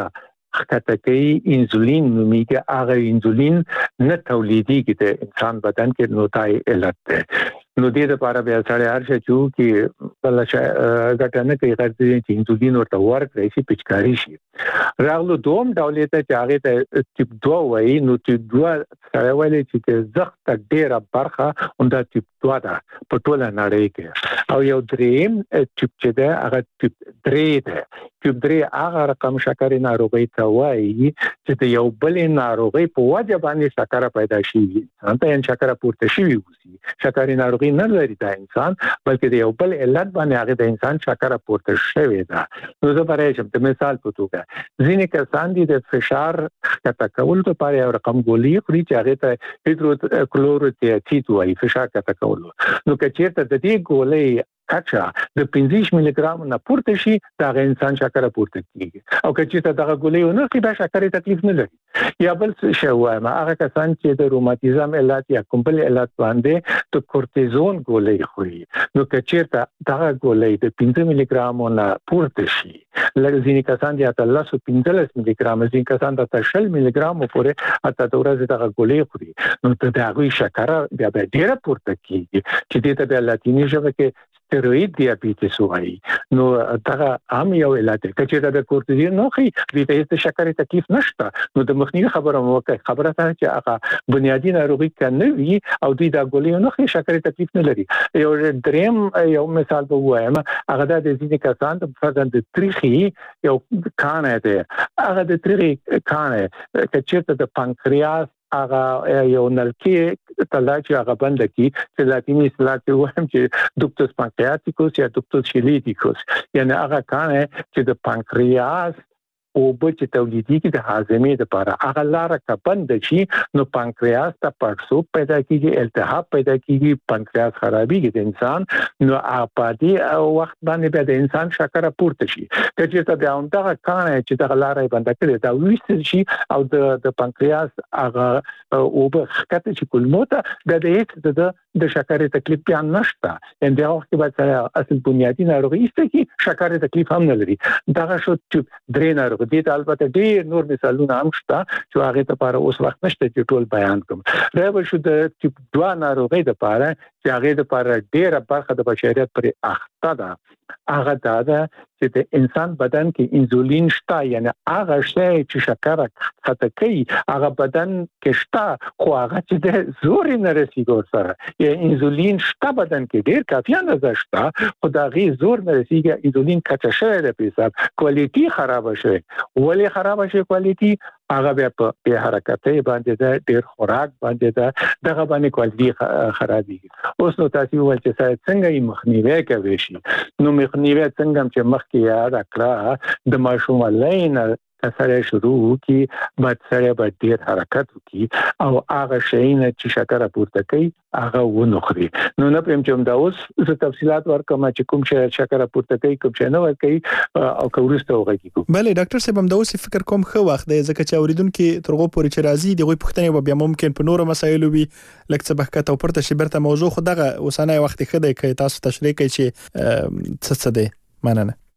I: خطه کوي انسولین نوميږي، هغه انسولین نه تولیديږي د انسان بدن کې، نو تای علت ده. نو دې لپاره به سړی هر شي چې بل شي غټنه کوي غږی چې انسولین ورته ورکړي شي پچکاری شي. راغلو دوم ډول ته چې هغه ته ټیپ دوه وایي. نو ټیپ دوه سره وایي چې زخت ډیره برخه اوندا ټیپ دوه ده په ټوله نړۍ کې، او یو دریم ټیپ چې ده هغه ټیپ درې ده. ټیپ درې هغه رقم شکر ناروغي ته وایي چې د یو بل ناروغي په وجه باندې شکر پیدا شي، انته ان شکر پورته شي وي. شکر ناروغي نه لري دا انسان، بلکې د یو بل علت باندې هغه د انسان شکر پورته شوی دا. نو زه برای شم د مثال په توګه ځینې کسان دي د فشار کته کول لپاره یو رقم ګولۍ خوري چې هغه ته هایدروکلوروتیازید وایي، فشار کته کول. نو که چیرته د دې ګولۍ کچا د پنځه ملي ګرام نه پورته شي دا انسان شکر پورته کیږي، او که چیرته دغه ګولۍ نه کې به شکر تکلیف نه لري. یا بل څه وایم هغه کسان چې د روماتیزم علت یا کوم بل علت باندې د کورتیزون ګولۍ خوري، نو که چیرته دغه ګولۍ د پنځه ملي ګرام نه پورته شي، لکه ځینې کسان دي اته لس پنځلس ملي ګرام، ځینې کسان د شل ملي ګرام پورې اته د ورځې دغه ګولۍ خوري، نو ته دغه شکر بیا به ډیره پورته کیږي چې دې ته بیا لاتینی ژبه کې steroid diabetes وایي. نو دا هم یو علت دی چې د کورتیزون نه خي د دې شکر تکلیف نشته. نو د مخنیوي خبره مو کوي، خبره ده چې هغه بنیادی ناروغي کنه وي او دوی د ګولۍ نه خي شکر تکلیف نه لري. یو دریم یو مثال به وایم، هغه د ځینې کسان د فرضاً د تریخي یو کانه ده، هغه د تریخي کانه چې چیرته د پانکریاس هغه یو نلکې تلا چې هغه بند کی چې لاتینی اصطلاح کې وایم چې دوکتوس پانکریاتیکوس یا دوکتوس شیلیتیکوس، یعنی هغه کانه چې د پانکریاس او بچ تولیدي د هاضمې لپاره هغه لار کبند شي، نو پانکریاس ته پړسوب پیدا کیږي، التهاب پیدا کیږي، پانکریاس خرابېږي د انسان. نو اپادي او وخت باندې به د انسان شکر پورته شي. چې ته بیا هم دغه کانه چې دغه لار بند کړي دا وېستل شي او د د پانکریاس هغه او به خطه چې کولموته د دې د د شکر تکلیف بیا نشته. ان دا وخت کې به اصل بنیادی ناروغي است چې شکر تکلیف هم نه لري. دغه شو چې درې ناروغي دي، البته ډېر نور مثالونه هم شته چې هغه ته لپاره اوس وخت نشته چې ټول بیان کوم. راوي شو د ټیپ دوه ناروغي لپاره چې هغه لپاره ډېره برخه د بشریت پر اخته ده. هغه دا ده چې د انسان بدن کې انسولین شته، یعنی هغه شی چې شکر خطه کوي هغه بدن کې شته، خو هغه چې د زور نه رسیږي سره. یا انسولین شته بدن کې ډېر کافي اندازه شته، خو دا غي زور نه رسیږي، انسولین کچا شوی د پیساب کوالټي خراب شي. ولې خراب شي کوالټي؟ هغه بیا په حرکتي باندې ده، ډېر خوراک باندې ده، دغه باندې کوالټي خرابېږي. اوس نو تاسو ول چې څنګه یې مخنیوي کوي شي. نو مخنیوي څنګه چې مخکې یاد کړه د ماشوم لین سره شروع کی بعد سره به ډیر حرکت وکي او هغه شی نه چې شکر پورته کوي هغه ونخري. نو نه پم چې دا اوس څه تفصيلات ورکوم چې کوم شی شکر پورته کوي کوم شی نه ورکوي او کورسته وږي کو.
D: بله ډاکټر صاحب هم دا اوس فکر کوم خو وخت دی ځکه چې اوریدونکو ترغو پورې چې راځي دغه پوښتنه به بیا ممکن په نورو مسایلو وي لکه څه بحث او پرته شي برته موضوع خو دغه اوسانه وخت خدای کوي تاسو تشریح کوي چې څه څه دی. مننه.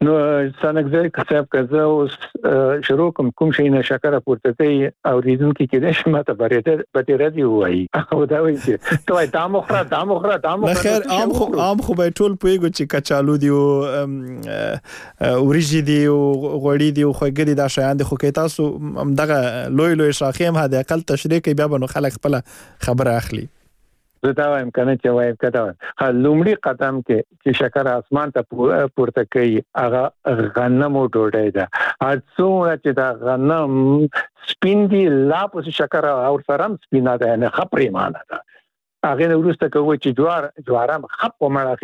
I: نو سنګزای کسب کزه اوس شروع کوم کوم شي نه شکر پورته کوي او ریزن کې کېده چې ماته بریته به ردی وایي او دا وایي چې ته دا مخره دا مخره دا مخره
D: خیر عام خو عام خو به ټول پویګو چې کچالو دی او وريجي دی او غوړی دی او خوګری دا شیان دي خو کې تاسو دغه لوی لوی شاخیم هدا اقل تشریح کوي بیا نو خلک خپل خبره اخلي
I: زه دا وایم کنه چې وایم کدا لومړی قدم کې چې شکر اسمان ته پورته کوي هغه غنم او ډوډۍ ده اڅونه چې دا غنم سپین دی لا په شکر او سرم سپینا ده نه خپري معنا ده هغه نو ورسته کوي چې جوار جوارم خپ مړه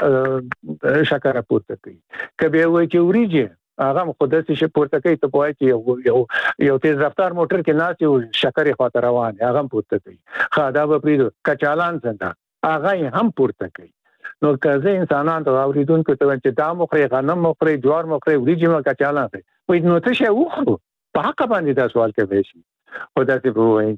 I: خېټه شکر پورته کوي کبه وای چې وریجه هغه خودسي ش پورته کوي ته پوهی چې یو یو تیز رفتار موټر کې ناس یو شکر خاطر روان هغه پورته کوي خادا به پریدو کچالان څنګه هغه هم پورته کوي نو کله انسانان ته اوریدونکو ته چې دا مخري غنم مخري جوار مخري وریجې مخ کچالان کوي وای نو ته شو خو په حق باندې دا سوال کوي شي او دا څه وایي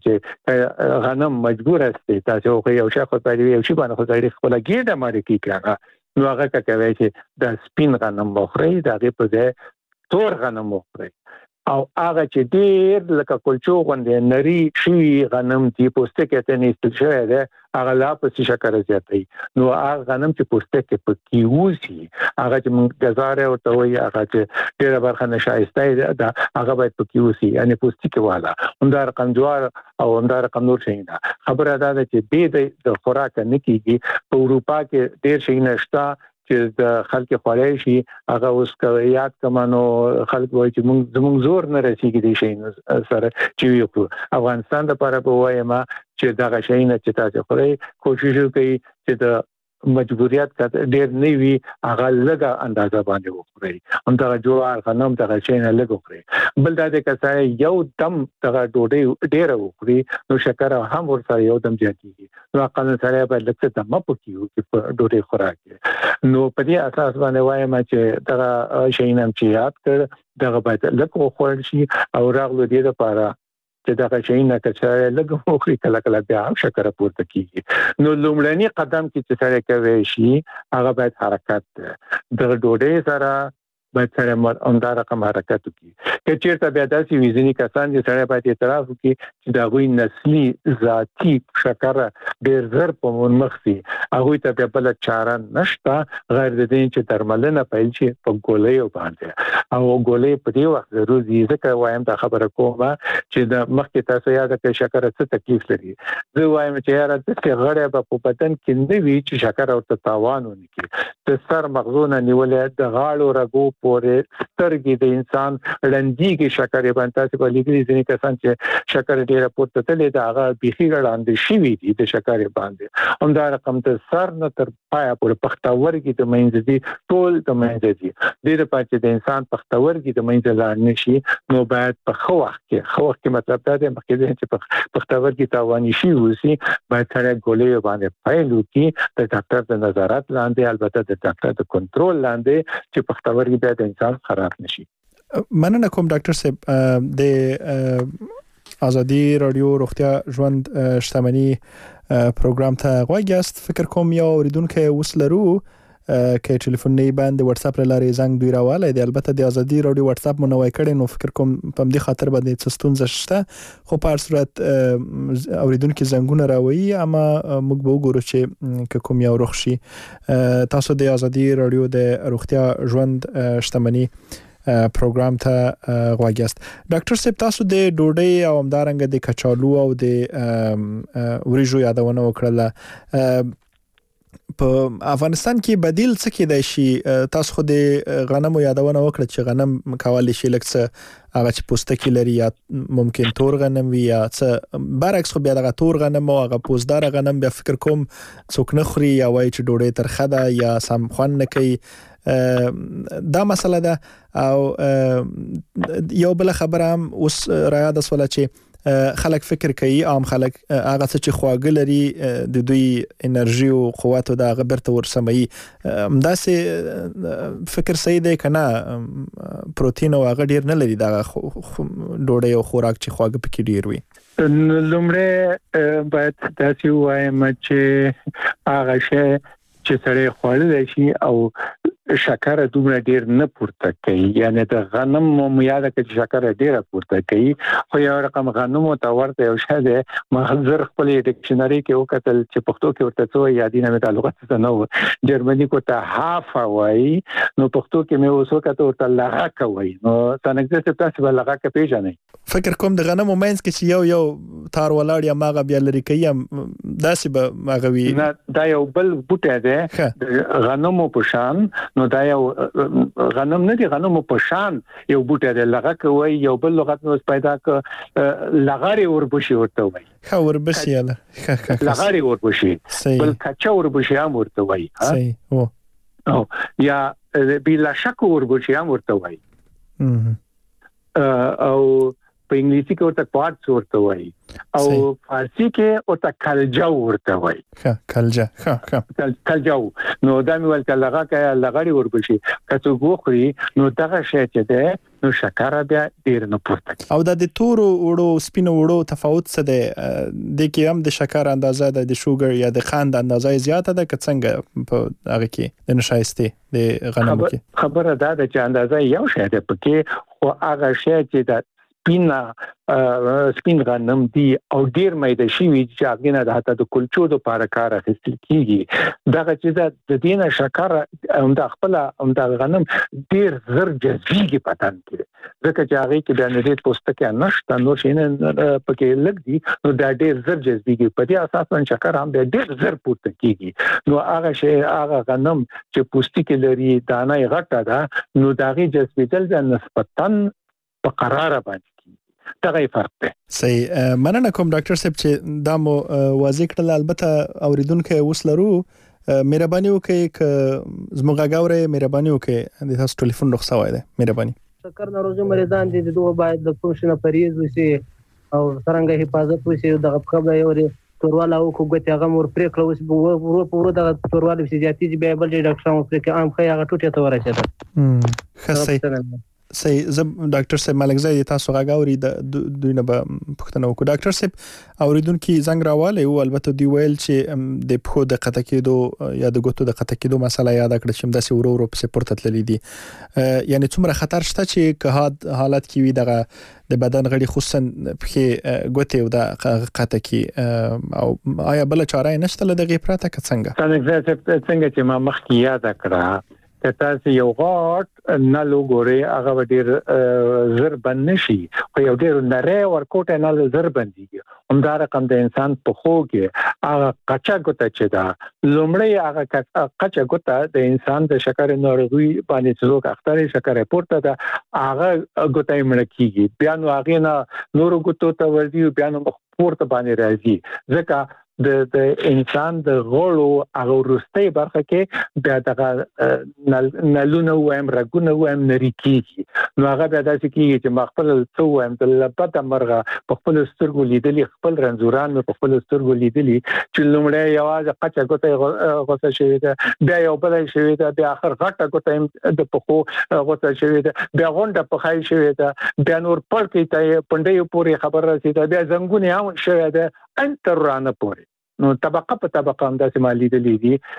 I: چې غنم مجبور است تاسو خو یو شخص په یو شی باندې خو ځای خپل ګیډه ماري کی کړه نو هغه کوي چې د سپین غنم مخري دغه په ځای تور غنم مخري او هغه چې ډیر لکه کلچو غوندې نری شي غنم دی پوسټه ته نه استشهاده ده هغه لا په شکر زیاتای نو هغه غنم چې پوسټه کې پکې وسی هغه چې موږ غزاره او ته وي هغه چې ډیر برخه نشایسته ده هغه باید پکې وسی یعنی پوسټه کې والا همدار قنجوار او همدار قنور شي نه خبره ده چې د خوراک نه کیږي په اروپا کې ډیر شي نشتا چې د خلک خولای شي هغه اوس کوي یاد کمنو خلک وایي چې موږ زموږ زور نه رسیږي دي شي سره چې یو افغانستان د لپاره په وایم چې دا شي نه چې تاسو خوري کوشش وکړي چې د مجبوریت ډېر نه وي هغه لږه اندازه باندې وکړي هم دا جوړ غنم دا شي نه لږ وکړي بل دا د کسای یو دم دا ډوډۍ ډېر وکړي نو شکر هم ورسره یو دم زیاتیږي نو اقل سره به لکه دم پکې چې ډوډۍ خوراک نو په دې اساس باندې وایم چې دا شي نه چې یاد کړ دا باید لږ وخورل شي او راغلو دې لپاره چې دا شي نه کچاره لږ وخوري کله کله بیا هم شکر پورته کیږي نو لومړنی قدم کې چې سره کوي شي هغه باید حرکت د ډوډۍ سره باید سره اندار رقم حرکت وکړي چې چیرته بیا داسې ویزنی کسان چې سره باید اعتراف وکړي چې دا غوي نسلی ذاتی شکر ډیر زر په مخسي هغه ته بیا بل چاره نشته غیر د دې چې درملنه پیل شي په ګولې باندې او ګولې په دې وخت ضروري ځکه وایم دا خبره کومه چې د مخکې تاسو یاد کړئ شکر څه تکلیف لري زه وایم چې یاره د غړې په بدن کې نه وی چې شکر او تاوان ونکړي د سر مغزونه نیولې د غاړو رګو پورې سترګې د انسان لندېږي شکر باندې تاسو په لګري ځینې کسان چې شکر ډیر پورته تللی دا هغه بيخي ګړاندې شي وي د شکر باندې هم دا رقم ته سر نه تر پایا پورې پختاورګي د منځ دي ټول د منځ دي د دې پاتې د انسان پختاورګي د منځ لاړ نشي نو باید په خو وخت کې خو وخت کې مطلب دا دی مخکې چې پختاورګي تاواني شي وسی باید سره ګولې باندې پایلو کې د ډاکټر د نظارت لاندې البته د ډاکټر د کنټرول لاندې چې پختاورګي د انسان خراب نشي
D: مننه کوم ډاکټر صاحب د ازادي رادیو روغتیا ژوند شتمنی پروګرام ته غوښتل فکر کوم یو اوریدونکو وسلرو کې ټلیفون نه باندې واتس اپ لاري زنګ دوی راواله دی البته د ازادي رادیو واتس اپ منوي کړي نو فکر کوم په دې خاطر باندې څه ستونزه شته خو په هر صورت اوریدونکو زنګونه راوي اما موږ به وګورو چې کوم یو روخشي تاسو د ازادي رادیو د روغتیا ژوند شتمنی پروګرام ته غواګست ډاکټر صاحب تاسو د ډوډۍ او همدارنګه د کچالو او د وریجو یادونه وکړه په افغانستان کې بدیل څه کېدای شي تاسو خو د غنمو یادونه وکړه چې غنم کولای شي لکه هغه چې پوستکی لري یا ممکن تور غنم وي یا څه برعکس خو بیا دغه تور غنم او هغه پوزدار غنم بیا فکر کوم څوک نه خوري یا وایي چې ډوډۍ ترخه ده یا سم خوند نه کوي دا مسله ده او یو بل خبره هم اوس را یاد اسوله چې خلک فکر کوي عام خلک هغه چې خواږه لري د دوی انرژي او قوت او د هغه برته ورسمي همداسې فکر صحیح دی کنه پروتین او هغه ډیر نه لري دا ډوډۍ او خوراک چې خواږه پکې ډیر وي
I: لومړی باید تاسو وایم چې هغه شی چې سره خوړل شي او شکر دومره ډیر نه پورته کوي یعنی د غنم مو یاد کړئ شکر ډیر پورته کوي خو یو رقم غنم ته ورته یو شه ده محضر خپل ډکشنری کې وکتل چې پښتو کې ورته څو یادینه مې تعلقات څه نه و جرمني کو ته هاف وای نو پښتو کې مې اوس وکړه ورته لغه کوي نو څنګه چې تاسو به لغه کې پیژنئ
D: فکر کوم د غنمو مینس کې چې یو یو تار ولاړ یا ماغه بیا لري کوي داسې به ماغوي
I: نه دا یو بل بوټه ده غنمو په شان نو دا یو غنم نه دي غنمو په شان یو بوټه ده لغه کوي یو بل لغت نو پیدا ک لغاري وربشي ورته وای
D: خا وربشي یاله
I: لغاري وربشي بل کچا وربشي هم ورته وای
D: صحیح
I: او یا بلا شک وربشي هم ورته وای او په انګلیسي کې ورته کوارټ ورته وای او فارسی کې ورته کلجا ورته وای
D: ها کلجا ها ها
I: کلجا نو دا مې ول کلهغه کې لغړی وربشي کته ګوخري نو دغه شی چې ده نو شکر بیا ډیر نه پورته
D: او د تورو وړو سپینو وړو تفاوت څه ده د کې هم د شکر اندازه د شوګر یا د خاند اندازه زیاته ده که څنګه په هغه کې د نشایسته د غنمو کې
I: خبره ده چې اندازه یو شی ده پکې خو هغه شی چې د سپینا سپین غنم دی او ډیر مېده شي چې هغه نه د د کلچو د لپاره کار اخیستل کیږي دغه چې د دینه شکر هم د خپل هم د غنم ډیر زر جذبيږي پتان کې ځکه چې هغه کې د نړۍ پوسټکه نشته نو شینه پکې لګ دي نو دا ډیر زر جذبيږي په دې اساس باندې شکر هم ډیر زر پورته کیږي نو هغه شی هغه غنم چې پوسټکه لري دانه غټه ده نو دغه جذبیدل د نسبتاً په قرار باندې دغه فرق دی.
D: صحیح مننه کوم ډاکټر صاحب چې دا مو واضح کړل البته اوریدونکو اوس لرو مهرباني وکړئ ک زموږ غاورې مهرباني وکړئ د تاسو ټلیفون رخصه وای دی مهرباني.
P: شکر ناروغي مریضان دي دوه باید د کوشنه پریز وسی او څنګه حفاظت وسی دغه خبره یوري تورواله او کوګته هغه مور پرې کلوس ورو ورو دغه تورواله وسی ځاتي چې به بل ډاکټر هم پرې عام خي هغه ټوټه ته ورسېده.
D: هم خاصه صحیح زب ډاکټر صاحب ملکزای تاسو غاوري د دوی نه پښتنه وکړه ډاکټر صاحب اوریدونکو زنګ راواله او البته دی ویل چې د پخو د قطه کېدو یا د ګوتو د قطه کېدو مسله یاد کړم چې داسې ورو ورو په سپورت تللی دي یعنی څومره خطر شته چې که حالت کې وي دغه د بدن غړي خصوصا په ګوتې او د قطه کې او آیا بل چاره نشته لدغه پراته که څنګه
I: څنګه څنګه چې ما مخکې یاد کړم که تاسو یو غاټ نه لوګوري هغه ډیر زر بند نشي خو یو ډیر نری ورکوټ نه زر بنديږي همدا رقم د انسان په خو کې هغه قچا ګوته چې دا لومړی هغه قچا ګوته د انسان د شکر ناروغي باندې څوک اختر شکر پورته دا هغه ګوته یې مړ کیږي بیا نو هغه نه نور ګوتو ته ورځي بیا نو پورته باندې راځي ځکه د د انسان د غړو هغه ورستۍ برخه کې بیا دغه نلونه وایم رګونه وایم نری کیږي نو هغه بیا داسې کیږي چې مخفل څو وایم د لپته مرغه په خپل سترګو لیدلې خپل رنزوران په خپل سترګو لیدلې چې لومړی یوازې قچا ګوته غوسه شوی ده بیا یو بل شوی ده بیا اخر غټه ګوته د پخو غوسه شوی ده بیا غونډه په خای شوی ده بیا نور پړ کې ته پندې پورې خبر رسیده بیا زنګونه هم شوی ده انتر رانه پورې نو طبقه په طبقه هم داسې مالي دي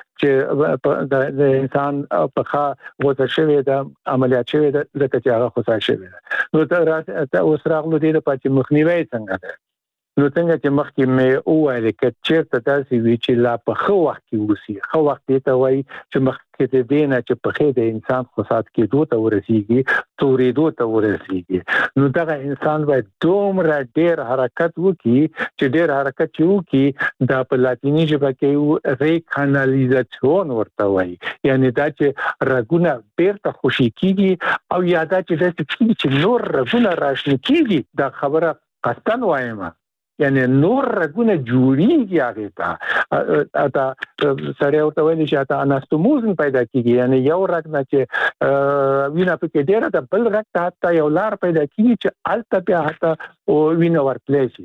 I: چې د انسان په خا غوته شوی د عملیات شوی د ځکه چې هغه خوشا شوی نو ته اوس راغلو دي د پاتې مخنیوي څنګه ده نو څنګه چې مخکې مې وویل چې چیرته داسې وی چې لا په خو وخت کې وسی خو وخت ته وای چې مخکې د دینه چې په خې د انسان خصات کې دوه ته ورسیږي تورې دوه ته ورسیږي نو دا انسان باید دومره ډیر حرکت وکړي چې ډیر حرکت وکړي د په لاتینی ژبه کې ریکانالیزاسیون ورته وای یعنی دا چې رګونه بیرته خوشي کیږي او یا دا چې د چې نور رګونه راشنه کیږي دا خبره قصدن وایم یعنی نور رګونه جوړیږي هغه ته اته سره او ته ویل شي اته اناستوموزن پیدا کیږي یعنی یو رګ نه چې وینا په کې ډیره د بل رګ ته یو لار پیدا کیږي چې الته بیا هته او وینا ورتلی شي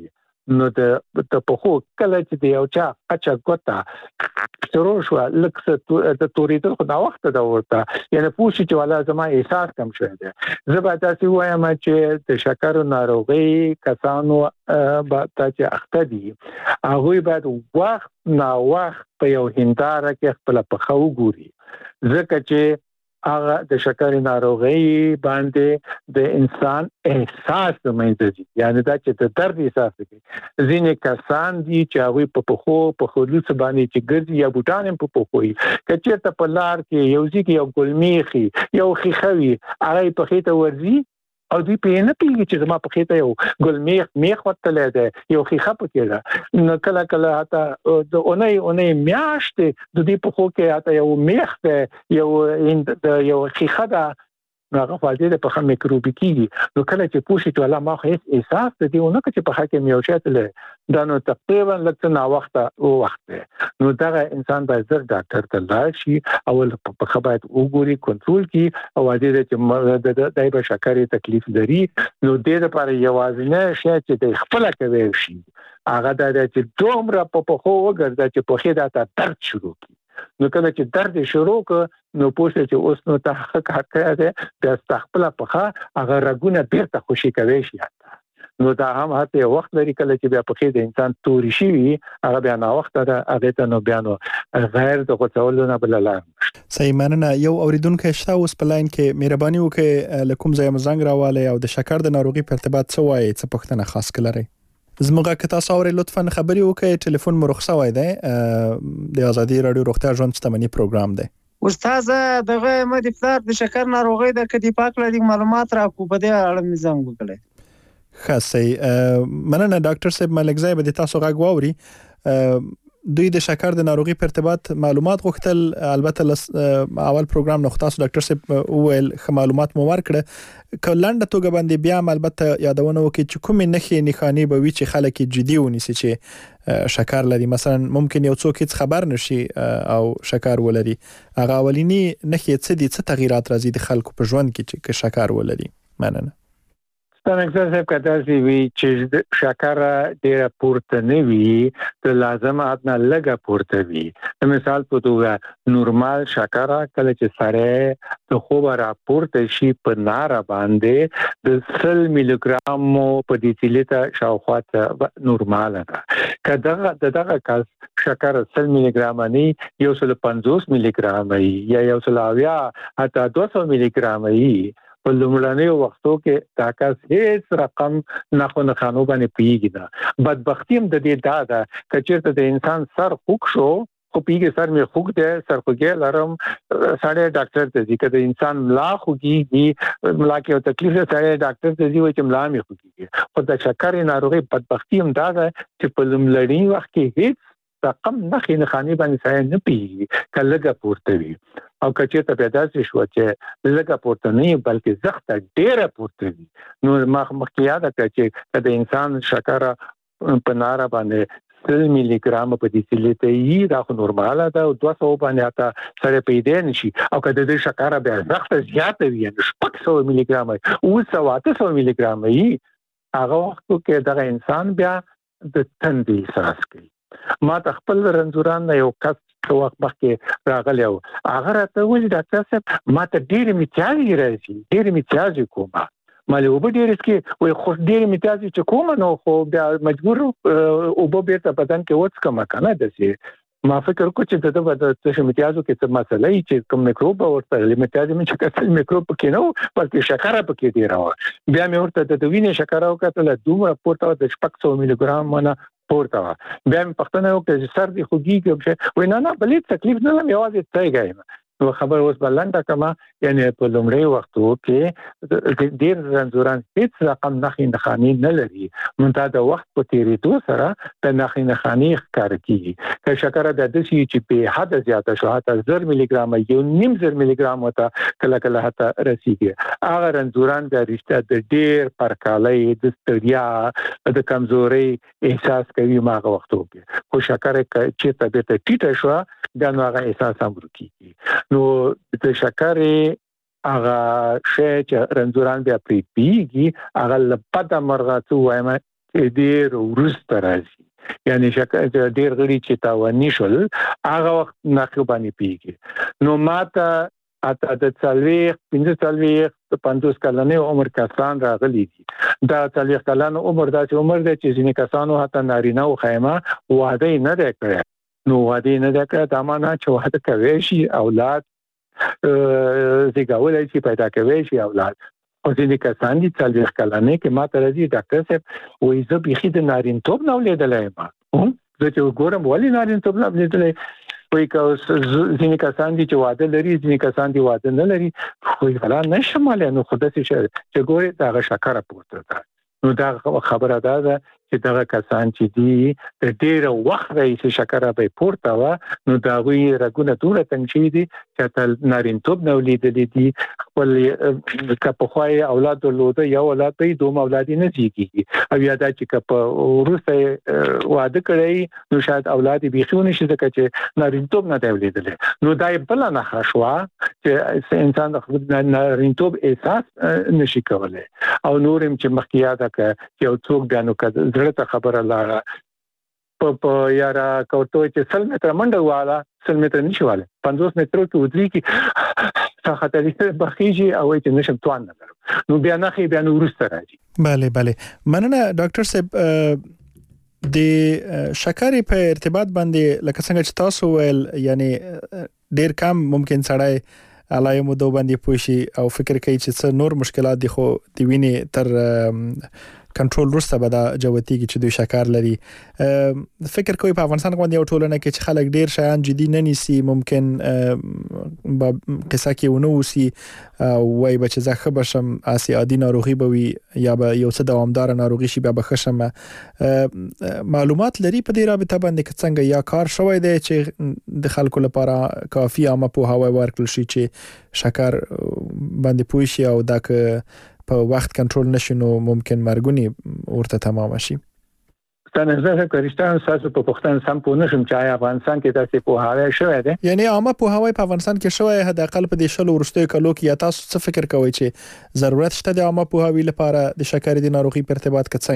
I: نو د د په خو کله چې دی او چا اچا ګوتا شروع شو لکه د توریدل خو دا وخت دا ورته یعنی پوښتنه چې ولا زما احساس کم شوی دی زه به تاسو وایم چې د شکر ناروغي کسانو به تاسو اخته دي هغه باید وخت نا وخت په یو هنداره کې خپل په خو ګوري ځکه چې هغه د شکر ناروغي باندې د انسان احساس مېندي یعنی دا چې د درد احساس کوي ځینې کسان دي چې هغه په پخو په خلوص باندې چې ګرځي یا بوټان په پخوي کچې ته په لار کې یو ځکه یو ګلمیخي یو خيخوي هغه په خېته ورزي او دوی په نه پیږي چې زما په خېته یو ګلمیخ میخ وتلې ده یو خيخه پکې ده نو کله کله هتا د اونۍ اونۍ میاشت د دې په خو کې هتا یو میخ ده یو د یو خيخه ده هغه فاجعه په خمه میکروبیکي نو کله چې پوښتې ته الله ما هیڅ احساس دې ونه چې په حکه میوشته دا نو تقریبا لکه نا وخت او وخت نو دا انسان باید زر ډاکټر ته لاړ شي او په خبرت وګوري کنټرول کی او دې چې د دای په شکرې تکلیف لري نو دې لپاره یوازینه شی چې د خپل کوي شي هغه د چې دومره په خو وګرځي چې په خېدا ته درد شروع کی نو کله چې درد شروع ک نو پوښتنه چې اوس نو ته حق حق ده د استخپل په هغه رګونه بیرته خوشي کوي شي نو دا هم هته وخت لري کله چې بیا په خې د انسان توري شي هغه بیا نه وخت ده هغه ته نو بیا نو غیر د غوڅولو نه بل لا
D: صحیح مننه یو اوریدونکو شته اوس په لاین کې مهرباني وکړئ لکم ځای مزنګ راواله او د شکر د ناروغي په ارتباط څه وایي څه پوښتنه خاص کړئ زموږه که تاسو اورئ لطفا خبري وکړئ ټلیفون مو رخصه وای دی د ازادي رادیو روغتیا ژوند شتمنۍ پروګرام دی
Q: استاد دغه مې د فلر د شکر ناروغي د کدي پاک لري معلومات را کو په دې اړه مې زنګ وکړي
D: خاصه مننه ډاکټر صاحب ملک زای به تاسو غږ واوري دوی د شکر د ناروغي په ارتباط معلومات غوښتل البته اول پروګرام نو تاسو ډاکټر صاحب وویل خه معلومات مو ورکړه کلند توګه باندې بیا البته یادونه وکړي چې کومې نښې نښانې به وي چې خلک جدي ونیسي چې شکر لري مثلا ممکن یو څوک هیڅ خبر نشي او شکر ولري هغه اولینی نښې څه دي څه تغیرات راځي د خلکو په ژوند کې چې شکر ولري مننه
I: څنګه چې کتاسي وی چې شکر ډېر پورته نه وي ته لازم اتنا لګه پورته وي مثال په توګه نورمال شکر کله چې سره ته خو را پورته شي په نار باندې د سل ملي ګرام په ډیسیلیټر شاوخوا نورمال ده کله دغه کس شکر سل ملي ګرام نه یو سل پنځوس ملي ګرام یا یو سل اویا حتی دوه سوه ملي ګرام په لومړنیو وختو کې تاکاس هیڅ رقم نه خو نه خانو باندې پیږي دا بدبختی هم د دې دا ده چې د انسان سر خوک شو خو پیږي سر می خوک ده سر خوګه لرم ساړه ډاکټر ته ځي کله انسان ملا خوږي ملا کې تکلیف سره ډاکټر ته ځي چې ملا می خوږي خو د شکر ناروغي بدبختی هم دا ده چې په لومړنی وخت کې هیڅ رقم نه خې نه خاني باندې سره نه پیږي کله پورته وي او کچې ته پیدا شي چې لږه پورته نه بلکې زخته ډیره پورته وي نو مخکې یاد کړئ چې د انسان شکر په نار باندې سل ملي ګرام په ډیسیلیټر یې دا خو نورماله ده او دوه سوه باندې اته سره پیدا نشي او کله د شکر به زخته زیاته وي نو شپږ سوه ملي ګرام او سوه اته سوه ملي ګرام یې هغه وخت کې دا انسان بیا د تندې احساس کوي ما خپل رنځوران یو کس څو وخت مخکې راغلی او هغه راته ویل ډاکټر صاحب ما ته ډېرې میتیازې راځي ډېرې میتیازې کومه ما له اوبه ډېرې څکې وایي خو ډېرې میتیازې چې کومه نو خو بیا مجبور اوبه بیرته بدن کې وڅکمه که نه داسې ما فکر وکړ چې د د څه میتیازو کې څه مسله وي چې کوم میکروب ورته میتیازې مې چې کتل میکروب پکې نه و بلکې شکره پکې ډېره وه بیا مې ورته د وینې شکره وکتله دومره پورته د شپږ سوه ملي ګرام نه پورته بیا مې پښتنه وکړه چې سر دې خوږیږي وایي نه نه بلې تکلیف نه لرم یوازې تیږه یم نو خبر اوس بلنده کما یعنی په لومړي وختو کې ډېر رنځوران هیڅ رقم نښې نښانې نه لري منتها د وخت په تېرېدو سره د نښې نښانې ښکاره کېږي که شکره د داسې چې بې حده زیاته شو حتی زر ملي ګرامه یو نیم زر ملي ګرام ته کله کله حتی رسېږي هغه رنځوران بیا رښتیا د ډېر پرکالۍ د ستړیا د کمزورۍ احساس کوي هغه وختو کې خو شکره چېرته بیرته ټیټه شوه بیا نو هغه احساس هم ورو کېږي نو د شکرې هغه شی چې رنځوران بیا پرې پیږي هغه له بده مرغه څه وایم ډیر ورسته راځي یعنی شکر ډیر غړي چې تاواني شول هغه وخت ناخبانی پیږي نو ماته اته د څلويخ پنځه څلويخ پنځوس کلنې عمر کسان راغلي دي دا څلويخ کلن عمر دا چې عمر د چې ځینې کسانو حتی نارینه او خیمه واده نه کړی نو واده نه کړی دا معنی چې واده کوي شي اولاد زیږولای شي پیدا کوي شي اولاد او ځینې کسان دي څلويخ کلنې کې ما ته راځي ډاکټر صاحب وایي زه بيخي د نارینتوب نه ولیدلای ما زه چې ګورم ولې نارینتوب نه ولیدلای وای که ځینې کسان دي چې واده لري ځینې کسان دي واده نه لري خو غلا نشماله نو خدای چې چې ګوري دا شکر پورته ده نو دا خبره ده چې دا کسان چې دي د ډیر وخت راځي شکر به پورته و نو دا وی رګونه ټول تنګ شي دي چې تل نارینتوب نو لیدلې دي خپل کپ خوای اولاد ولوده یو اولاد به دوه اولاد نه زیږي او یا دا چې کپ ورسته واده کړی نو شاید اولاد بيخونه شي ځکه چې نارینتوب نه دی لیدلې نو دا بل نه خشوا چې انسان د خپل نارینتوب احساس نشي کولای او نورم چې مخکیا دا چې یو څوک بیانو کړي زړه ته خبره لاله په په یارا کوټو چې سل متر منډه واله سل متر نشواله پنځوس متر کې ودري کې څه خطرې بخیږي او چې نشم توان نه نو بیا نه خي بیا نو ورسته راځي
D: bale bale مننه ډاکټر صاحب د شکرې په ارتباط باندې لکه څنګه چې تاسو ویل یعنی ډیر کم ممکن سړی علایمو دو باندې پوښي او فکر کوي چې څه نور مشکلات دي خو د وینې تر کنټرول وروسته به دا جوتیږي چې دوی شکر لري فکر کوي په افغانستان باندې یو ټولنه کې چې خلک ډیر شیان جدي نه نیسي ممکن به قصه کې ونه وسی وای به چې زه خبر شم اسی عادي ناروغي به وي یا به یو څه دوامدار ناروغي شي بیا به خشم معلومات لري په دې رابطه باندې څنګه یا کار شوی دی چې د خلکو لپاره کافي عامه پوهاوی ورکړل شي چې شکر باندې پوه شي او دا که په وخت کنټرول نشي نو ممکن مرګونی ورته تمام شي
I: څنګه زه کریستان ساسو په پښتون سم په نشم چې افغانستان کې تاسو په هاوی شوې ده
D: یعنی عامه په هاوی په افغانستان کې شوې هدا اقل په دې شلو ورستوي کلو کې تاسو څه فکر کوئ چې ضرورت شته د عامه په هاوی لپاره د شکر د ناروغي په ارتباط کې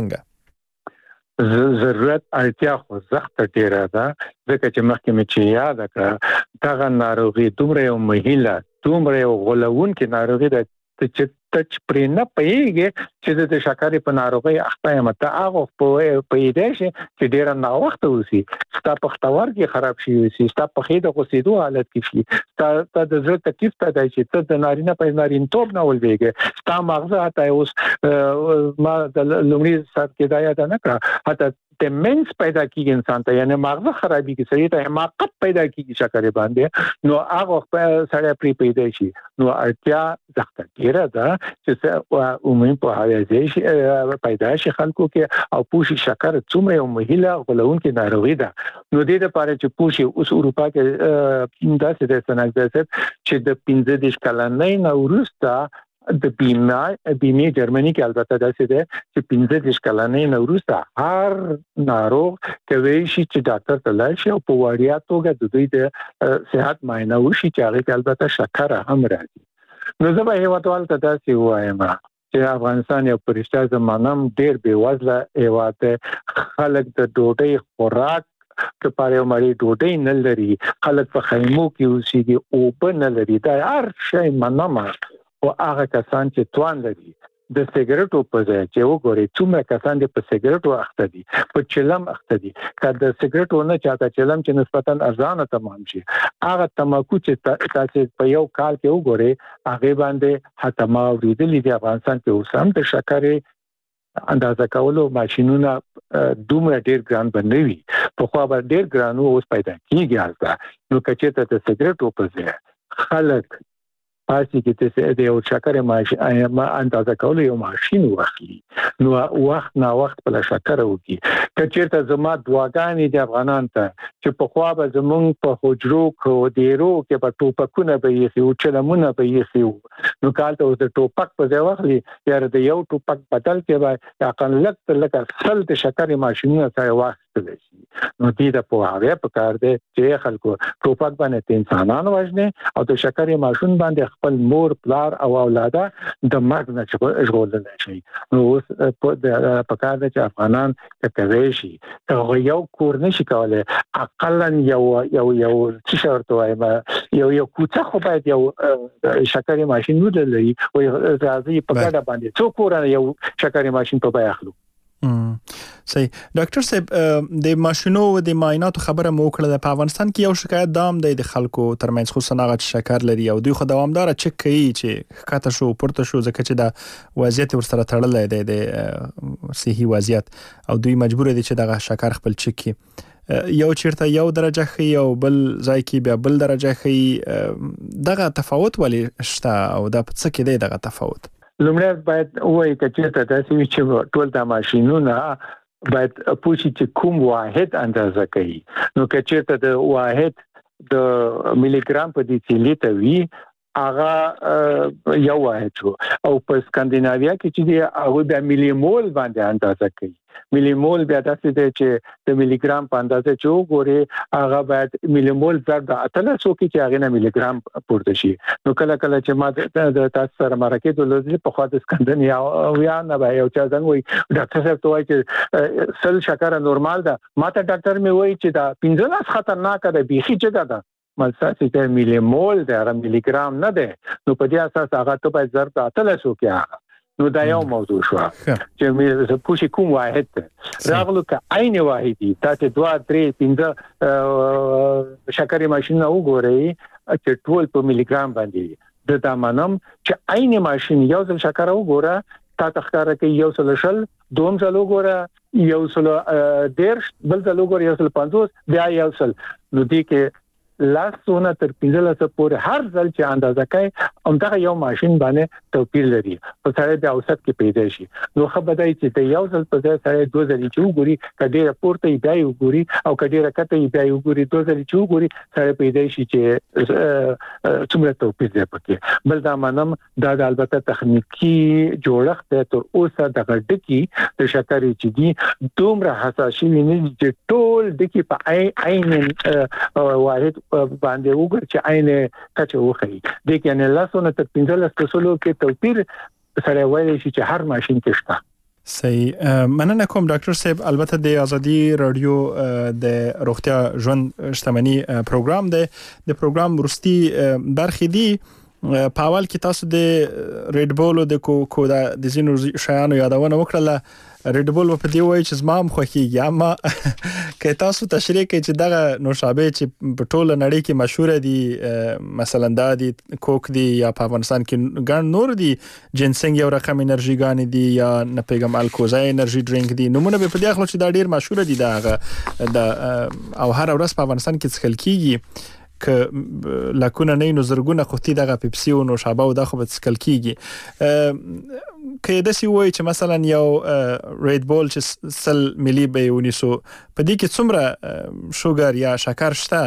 D: څنګه
I: ضرورت اړتیا خو زخت ډیره ده ځکه چې مخکې مې چې یاد کړه دا ناروغي دومره یو مهیله دومره یو غولون کې ناروغي ده چې تچ پرې نه پیږي چې د شکرې په ناروغي اخته مته هغه په پیدا شي چې ډیر نه وخت وسی ستا په ختور کې خراب شي وسی ستا په خېده غوسېدو حالت کې شي ستا د زړه تکلیف پیدا شي ته د نارینه په نارینتوب نه ولېږي ستا مغزه هته اوس ما د لومړي سات کې دا یاد نه کړه هته دمنس پیدا کیږي انسان ته یعنی مغزه خرابي کې سړی ته حماقت پیدا کیږي شکرې باندې نو هغه په سړی پری پیدا شي نو اړتیا ځکه ډیره ده چې عمومي په حواله شي پیدا شي خلکو کې او پوشي شکر څومره یو مهیله غلون کې ناروغي ده نو د دې لپاره چې پوشي اوس اروپا کې داسې د سنګ ده چې د پنځه دیش کلنې نوروستا د بیمه بیمه جرمني کې البته داسې ده چې پنځه دیش کلنې نوروستا هر ناروغ کوي شي چې ډاکټر ته لاړ شي او په وړیا توګه د دوی د صحت معاینه وشي چې هغه البته شکر هم راځي نو زه به هیوادوال ته داسې وایم چې افغانستان یو پرشته زمانم ډیر بیوزله هیواد خلک د ډوډۍ خوراک که پاره مړی ډوډۍ نه لري خلک په خیمو کې اوسېږي او په نه لري دا هر شی منما او هغه کسان چې توان لري د سیګریټو په ځای چې وګوري څومره کسان د په سیګریټو اخته دي په چلم اخته دي کله د سیګریټو نه چاته چلم چې نسبتا ارزانه تمام شي هغه تماکو چې تاسو په یو کال کې وګوري هغه باندې حتما ورېدلې د افغانستان کې اوسم د شکرې اندازه کولو ماشينونه دومره ډیر ګران بنوي په خو به ډیر ګرانو اوس پیدا کیږي حالت نو کچې ته د سیګریټو په ځای خلک پاسې کې ته د یو شکرې ماشين اندازه کولو یو ماشين واخلي نو وخت نا وخت په شکر وکي کچې ته زما دواګانې د افغانان ته چې په خو به زمونږ په حجرو کو دیرو کې په ټوپکونه به یې او چلمونه به یې نو کالته د ټوپک په ځای واخلي یاره د یو ټوپک بدل کې به اقل لک لک سل د شکرې ماشينونه سره واخلي واخیستل شي نو دې د پوهاوی په کار دی چې خلکو ټوپک باندې انسانان وژني او د شکرې ماشوم باندې خپل مور پلار او اولاده د مرګ نه ژغورل شي نو اوس په کار دی چې افغانان کوي شي هغه یو کور نشي کولای اقلا یو یو یو څه شرط وایي یو یو کوڅه خو باید یو شکرې ماشین ولري او راځي په کډه باندې څو کور یو شکرې ماشین په بیا اخلو
D: صحیح ډاکټر صاحب د ماشینو د معایناتو خبره مو کړله په افغانستان کې یو شکایت دام دی د خلکو ترمنځ خو سناغه شکر لري او دوی خو دوامدار چک کوي چې خاطر شو پورته شو ځکه چې دا وضعیت ورسره تړلې دی د صحي وضعیت او دوی مجبور دي چې دغه شکر خپل چک کی یو چیرته یو درجه خي او بل ځای کې بیا بل درجه خي دغه تفاوت ولې شته او دا په څه کې دی دغه تفاوت
I: لومړی باید وایي چې تاسو چې ټول د ماشينونو باید پوښتنه چې کوم واحد اندازه کوي نو کچېرته د واحد د ملي ګرام په ډیسیلیټر وی هغه یو واحد شو او په سکندیناویا کې چې دی هغه د ملي مول باندې اندازه کوي ملي مول بیا تاسو ته چې د ملي ګرام په اندازه چې وګوري هغه باید ملي مول ضرب د اتلسو کې چې هغه نه ملي ګرام پورته شي نو کله کله چې ما د تاسو سره مرکه د لوزي په خوا د سکندیناویا نه به یو چا څنګه وي ډاکټر صاحب ته وایي چې سل شکر نورمال ده ماته ډاکټر می وایي چې دا پنځه خطرناک ده بيخي جګه ده ملساسي ته ملي مول ده هغه ملي ګرام نه ده نو په دې اساس هغه ته باید ضرب د اتلسو کې نو دا یو موضوع شو چې موږ پوښي کوم واحد راغلو که عین واحدی تاسو دوه درې پنځه شکرې ماشين وګورئ چې ټول په ملي ګرام باندې د دامنم چې عین ماشين یو ځل شکر وګوره تا تخکاره کې یو ځل شل دوم ځل وګوره یو ځل ډیر بل ځل وګوره یو ځل پنځوس بیا یو ځل نو دې کې لاسونه تر پنځلسه پورې هر ځل چې اندازه کوي همدغه یو ماشين باندې توپیر لري په سره د اوسط کې پیدا شي نو خبردای چې د یو ځل په ځای سره دوه ځل چې وګوري کډې پورته یې بیا وګوري او کډې راکته یې بیا وګوري دوه ځل چې وګوري سره پیدا شي چې څومره توپیر دی پکې بل دا منم دا البته تخنیکی جوړښت تر اوسه د غډکی د شکرې چې دي دومره حساسي نه چې ټول دکی په عین واحد باندې وګور چې عینه کچه وخی د کې نه لاسونه تر پنځلس کسلو کې توپیر سره وایي چې هر ماشين کې شته
D: صحیح مننه کوم ډاکټر صاحب البته د ازادي رادیو د روغتیا ژوند شتمنۍ پروګرام دی د پروګرام ورستي برخې دی په اول کې تاسو د ریډ بول او د کوکا د زینو شایانو یادونه وکړه ریډ بول په دی وایي چې زمام خوخیږي اما که تاسو تشریح کوي چې دغه نوشابه چې په ټوله نړۍ کې مشهور دي مثلا د دي کوک دي یا په افغانستان کې ګڼ نور دي جنسنګ یو رقم انرژي ګان دي یا نه پیغام الکوزا انرژي ډرینک دي نمونه په دې اخلو چې دا ډیر مشهور دي دغه او هر ورځ په افغانستان کې څخل کیږي ک لکونه نه نو زرګونه قوتي دغه پیپسي او نوشابه او دغه بسکل کیږي کې د سی وای چې مثلا یو ریډ بول چې سل ملي به ونیسو په دې کې څومره شوګر یا شکر شته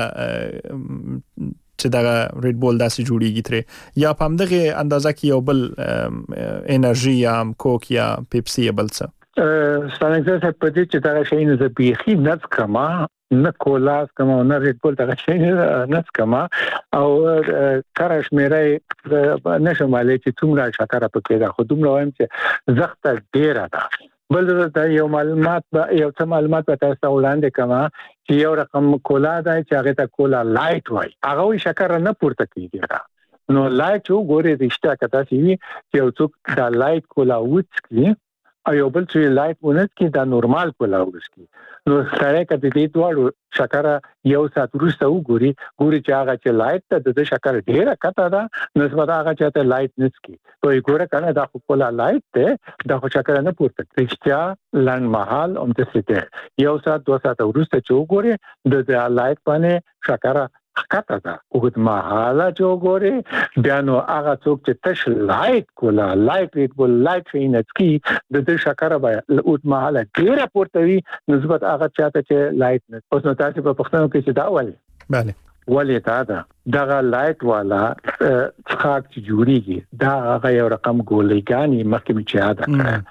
D: چې دا ریډ بول داسې جوړیږي تر یا په همدغه اندازه کې یو بل انرژي یا کوک یا پیپسي بل څه
I: ستانګه څه په دې چې دا شي نه زبېخي نت کما نه کولاس کما نه ریډ بول دا شي نه کما او کارش مېره نشماله چې څومره شکر پکې دا خو دومره وایم چې زخته ډیره ده بل دا یو معلومات یو څه معلومات په تاسو وړاندې کما چې یو رقم کولا دا چې هغه ته کولا لایټ وای هغه شکر نه پورته کیږي نو لایټ وګوري رښتیا کته چې یو څوک دا لایټ کولا وڅکي او یو بل چې لایټ ونس کې دا نورمال کولا وڅکي نو سره کته دې دوړو شکر یو سات ورسته وګوري ګوري چې هغه چې لایټ ته د شکر ډیره کته ده نسبت هغه چې ته لایټ نسکی په ګوره کنه دا خو کولا لایټ ته دا خو شکر نه پورته کېږي لن محل هم څه ته یو سات دوه سات ورسته چې وګوري د لایټ باندې شکر کته ده وګت محاله جوړوري بیا نو هغه څوک چې تش لایټ کولا لایټ ریډ بول لایټ فینټسکی د دې شکر به اوت محاله ډیره پورته وي نسبت هغه چاته چې لایټ نه اوس نو تاسو په پښتنو کې چې دا ولې
D: bale
I: ولې دا ده دغه لایټ والا څخه چې جوړیږي دا هغه یو رقم ګولېګانی مخکې چې یاد کړه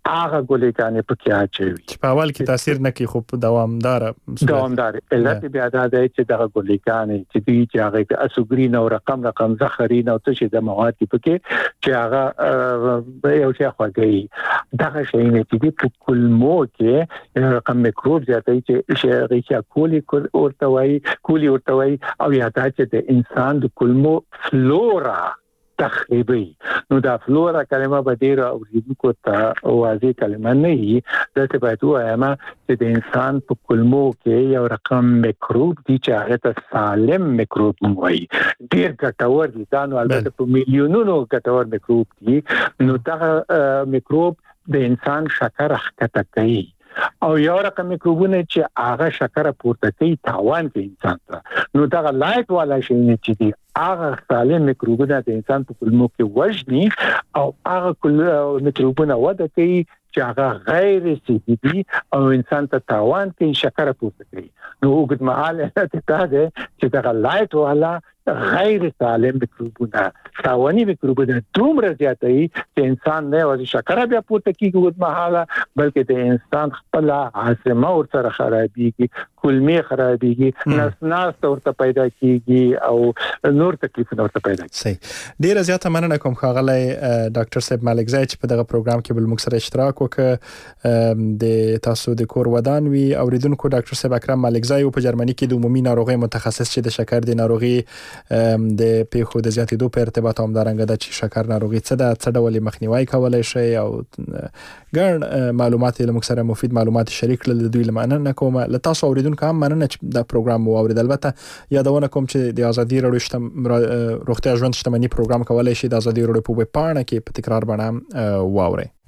I: هغه ګولیکانې پکې اچوي
D: چې په اول کې تاثیر نه کوي خو په دوامدار
I: دوامدار علت بیا دا دی چې دغه ګولیکانې چې دوی چې هغه اسوګرین او رقم رقم زخرین او څه شي د مواد پکې چې هغه یو څه خوږي دغه شی نه چې په کولمو کې رقم میکروب زیاتې چې شي چې کولی ورته وایي کولی ورته وایي او یا دا چې د انسان د کولمو فلورا تخریبي نو دا فلورا کلمه به ډیر اوریدونکو ته واضح کلمه نه وي دا څه باید وایم چې د انسان په کولمو کې یو رقم میکروب دي چې هغه ته سالم میکروب وایي ډیر ګټور دي دا نو البته په میلیونونو ګټور میکروب دي نو دا میکروب د انسان شکر ښکته کوي او یو رقم میکروبونه چې هغه شکر پورته کوي تاوان کوي انسان ته نو دا لایټ والا شي چې دي هغه سالم میکروبونه د انسان په کولمو کې وژني او هغه میکروبونه وده کوي چې هغه غیر صحي دي او انسان ته تاوان کوي شکر پورته کوي نو وګت مهاله ته ده چې دا لایټ والا غیر سالم میکروبونه تاواني میکروبونه دومره زیاتوي چې انسان نه وځي شکر بیا پورته کوي وګت مهاله بلکې د انسان خپل عاصمه ورسره خرابيږي کولمې خرابيږي نس ناس ورته پیدا کیږي او نور تکلیفونه ورته پیدا کیږي
D: صحیح ډیره زیاته مننه کوم ښاغلی ډاکټر صاحب ملک زای چې په دغه پروګرام کې بل موږ سره اشتراک وکړ د تاسو د کور ودان وی اوریدونکو ډاکټر صاحب اکرم ملک زای په جرمني کې د عمومي ناروغي متخصص چې د شکر د ناروغي د پیښو د زیاتېدو په ارتباط هم دارنګه د چې شکر ناروغي څه ده څه ډول مخنیوي کولای شي او ګڼ معلومات له موږ سره مفید معلومات شریک کړل د دوی لمننه کوم له تاسو اوریدونکو هم مننه چې د پروګرام مو اورید البته یادونه کوم چې د ازادي راډیو شته روغتیا ژوند شتمنۍ پروګرام کولای شي د ازادي راډیو په پاڼه کې په تکرار باندې واوري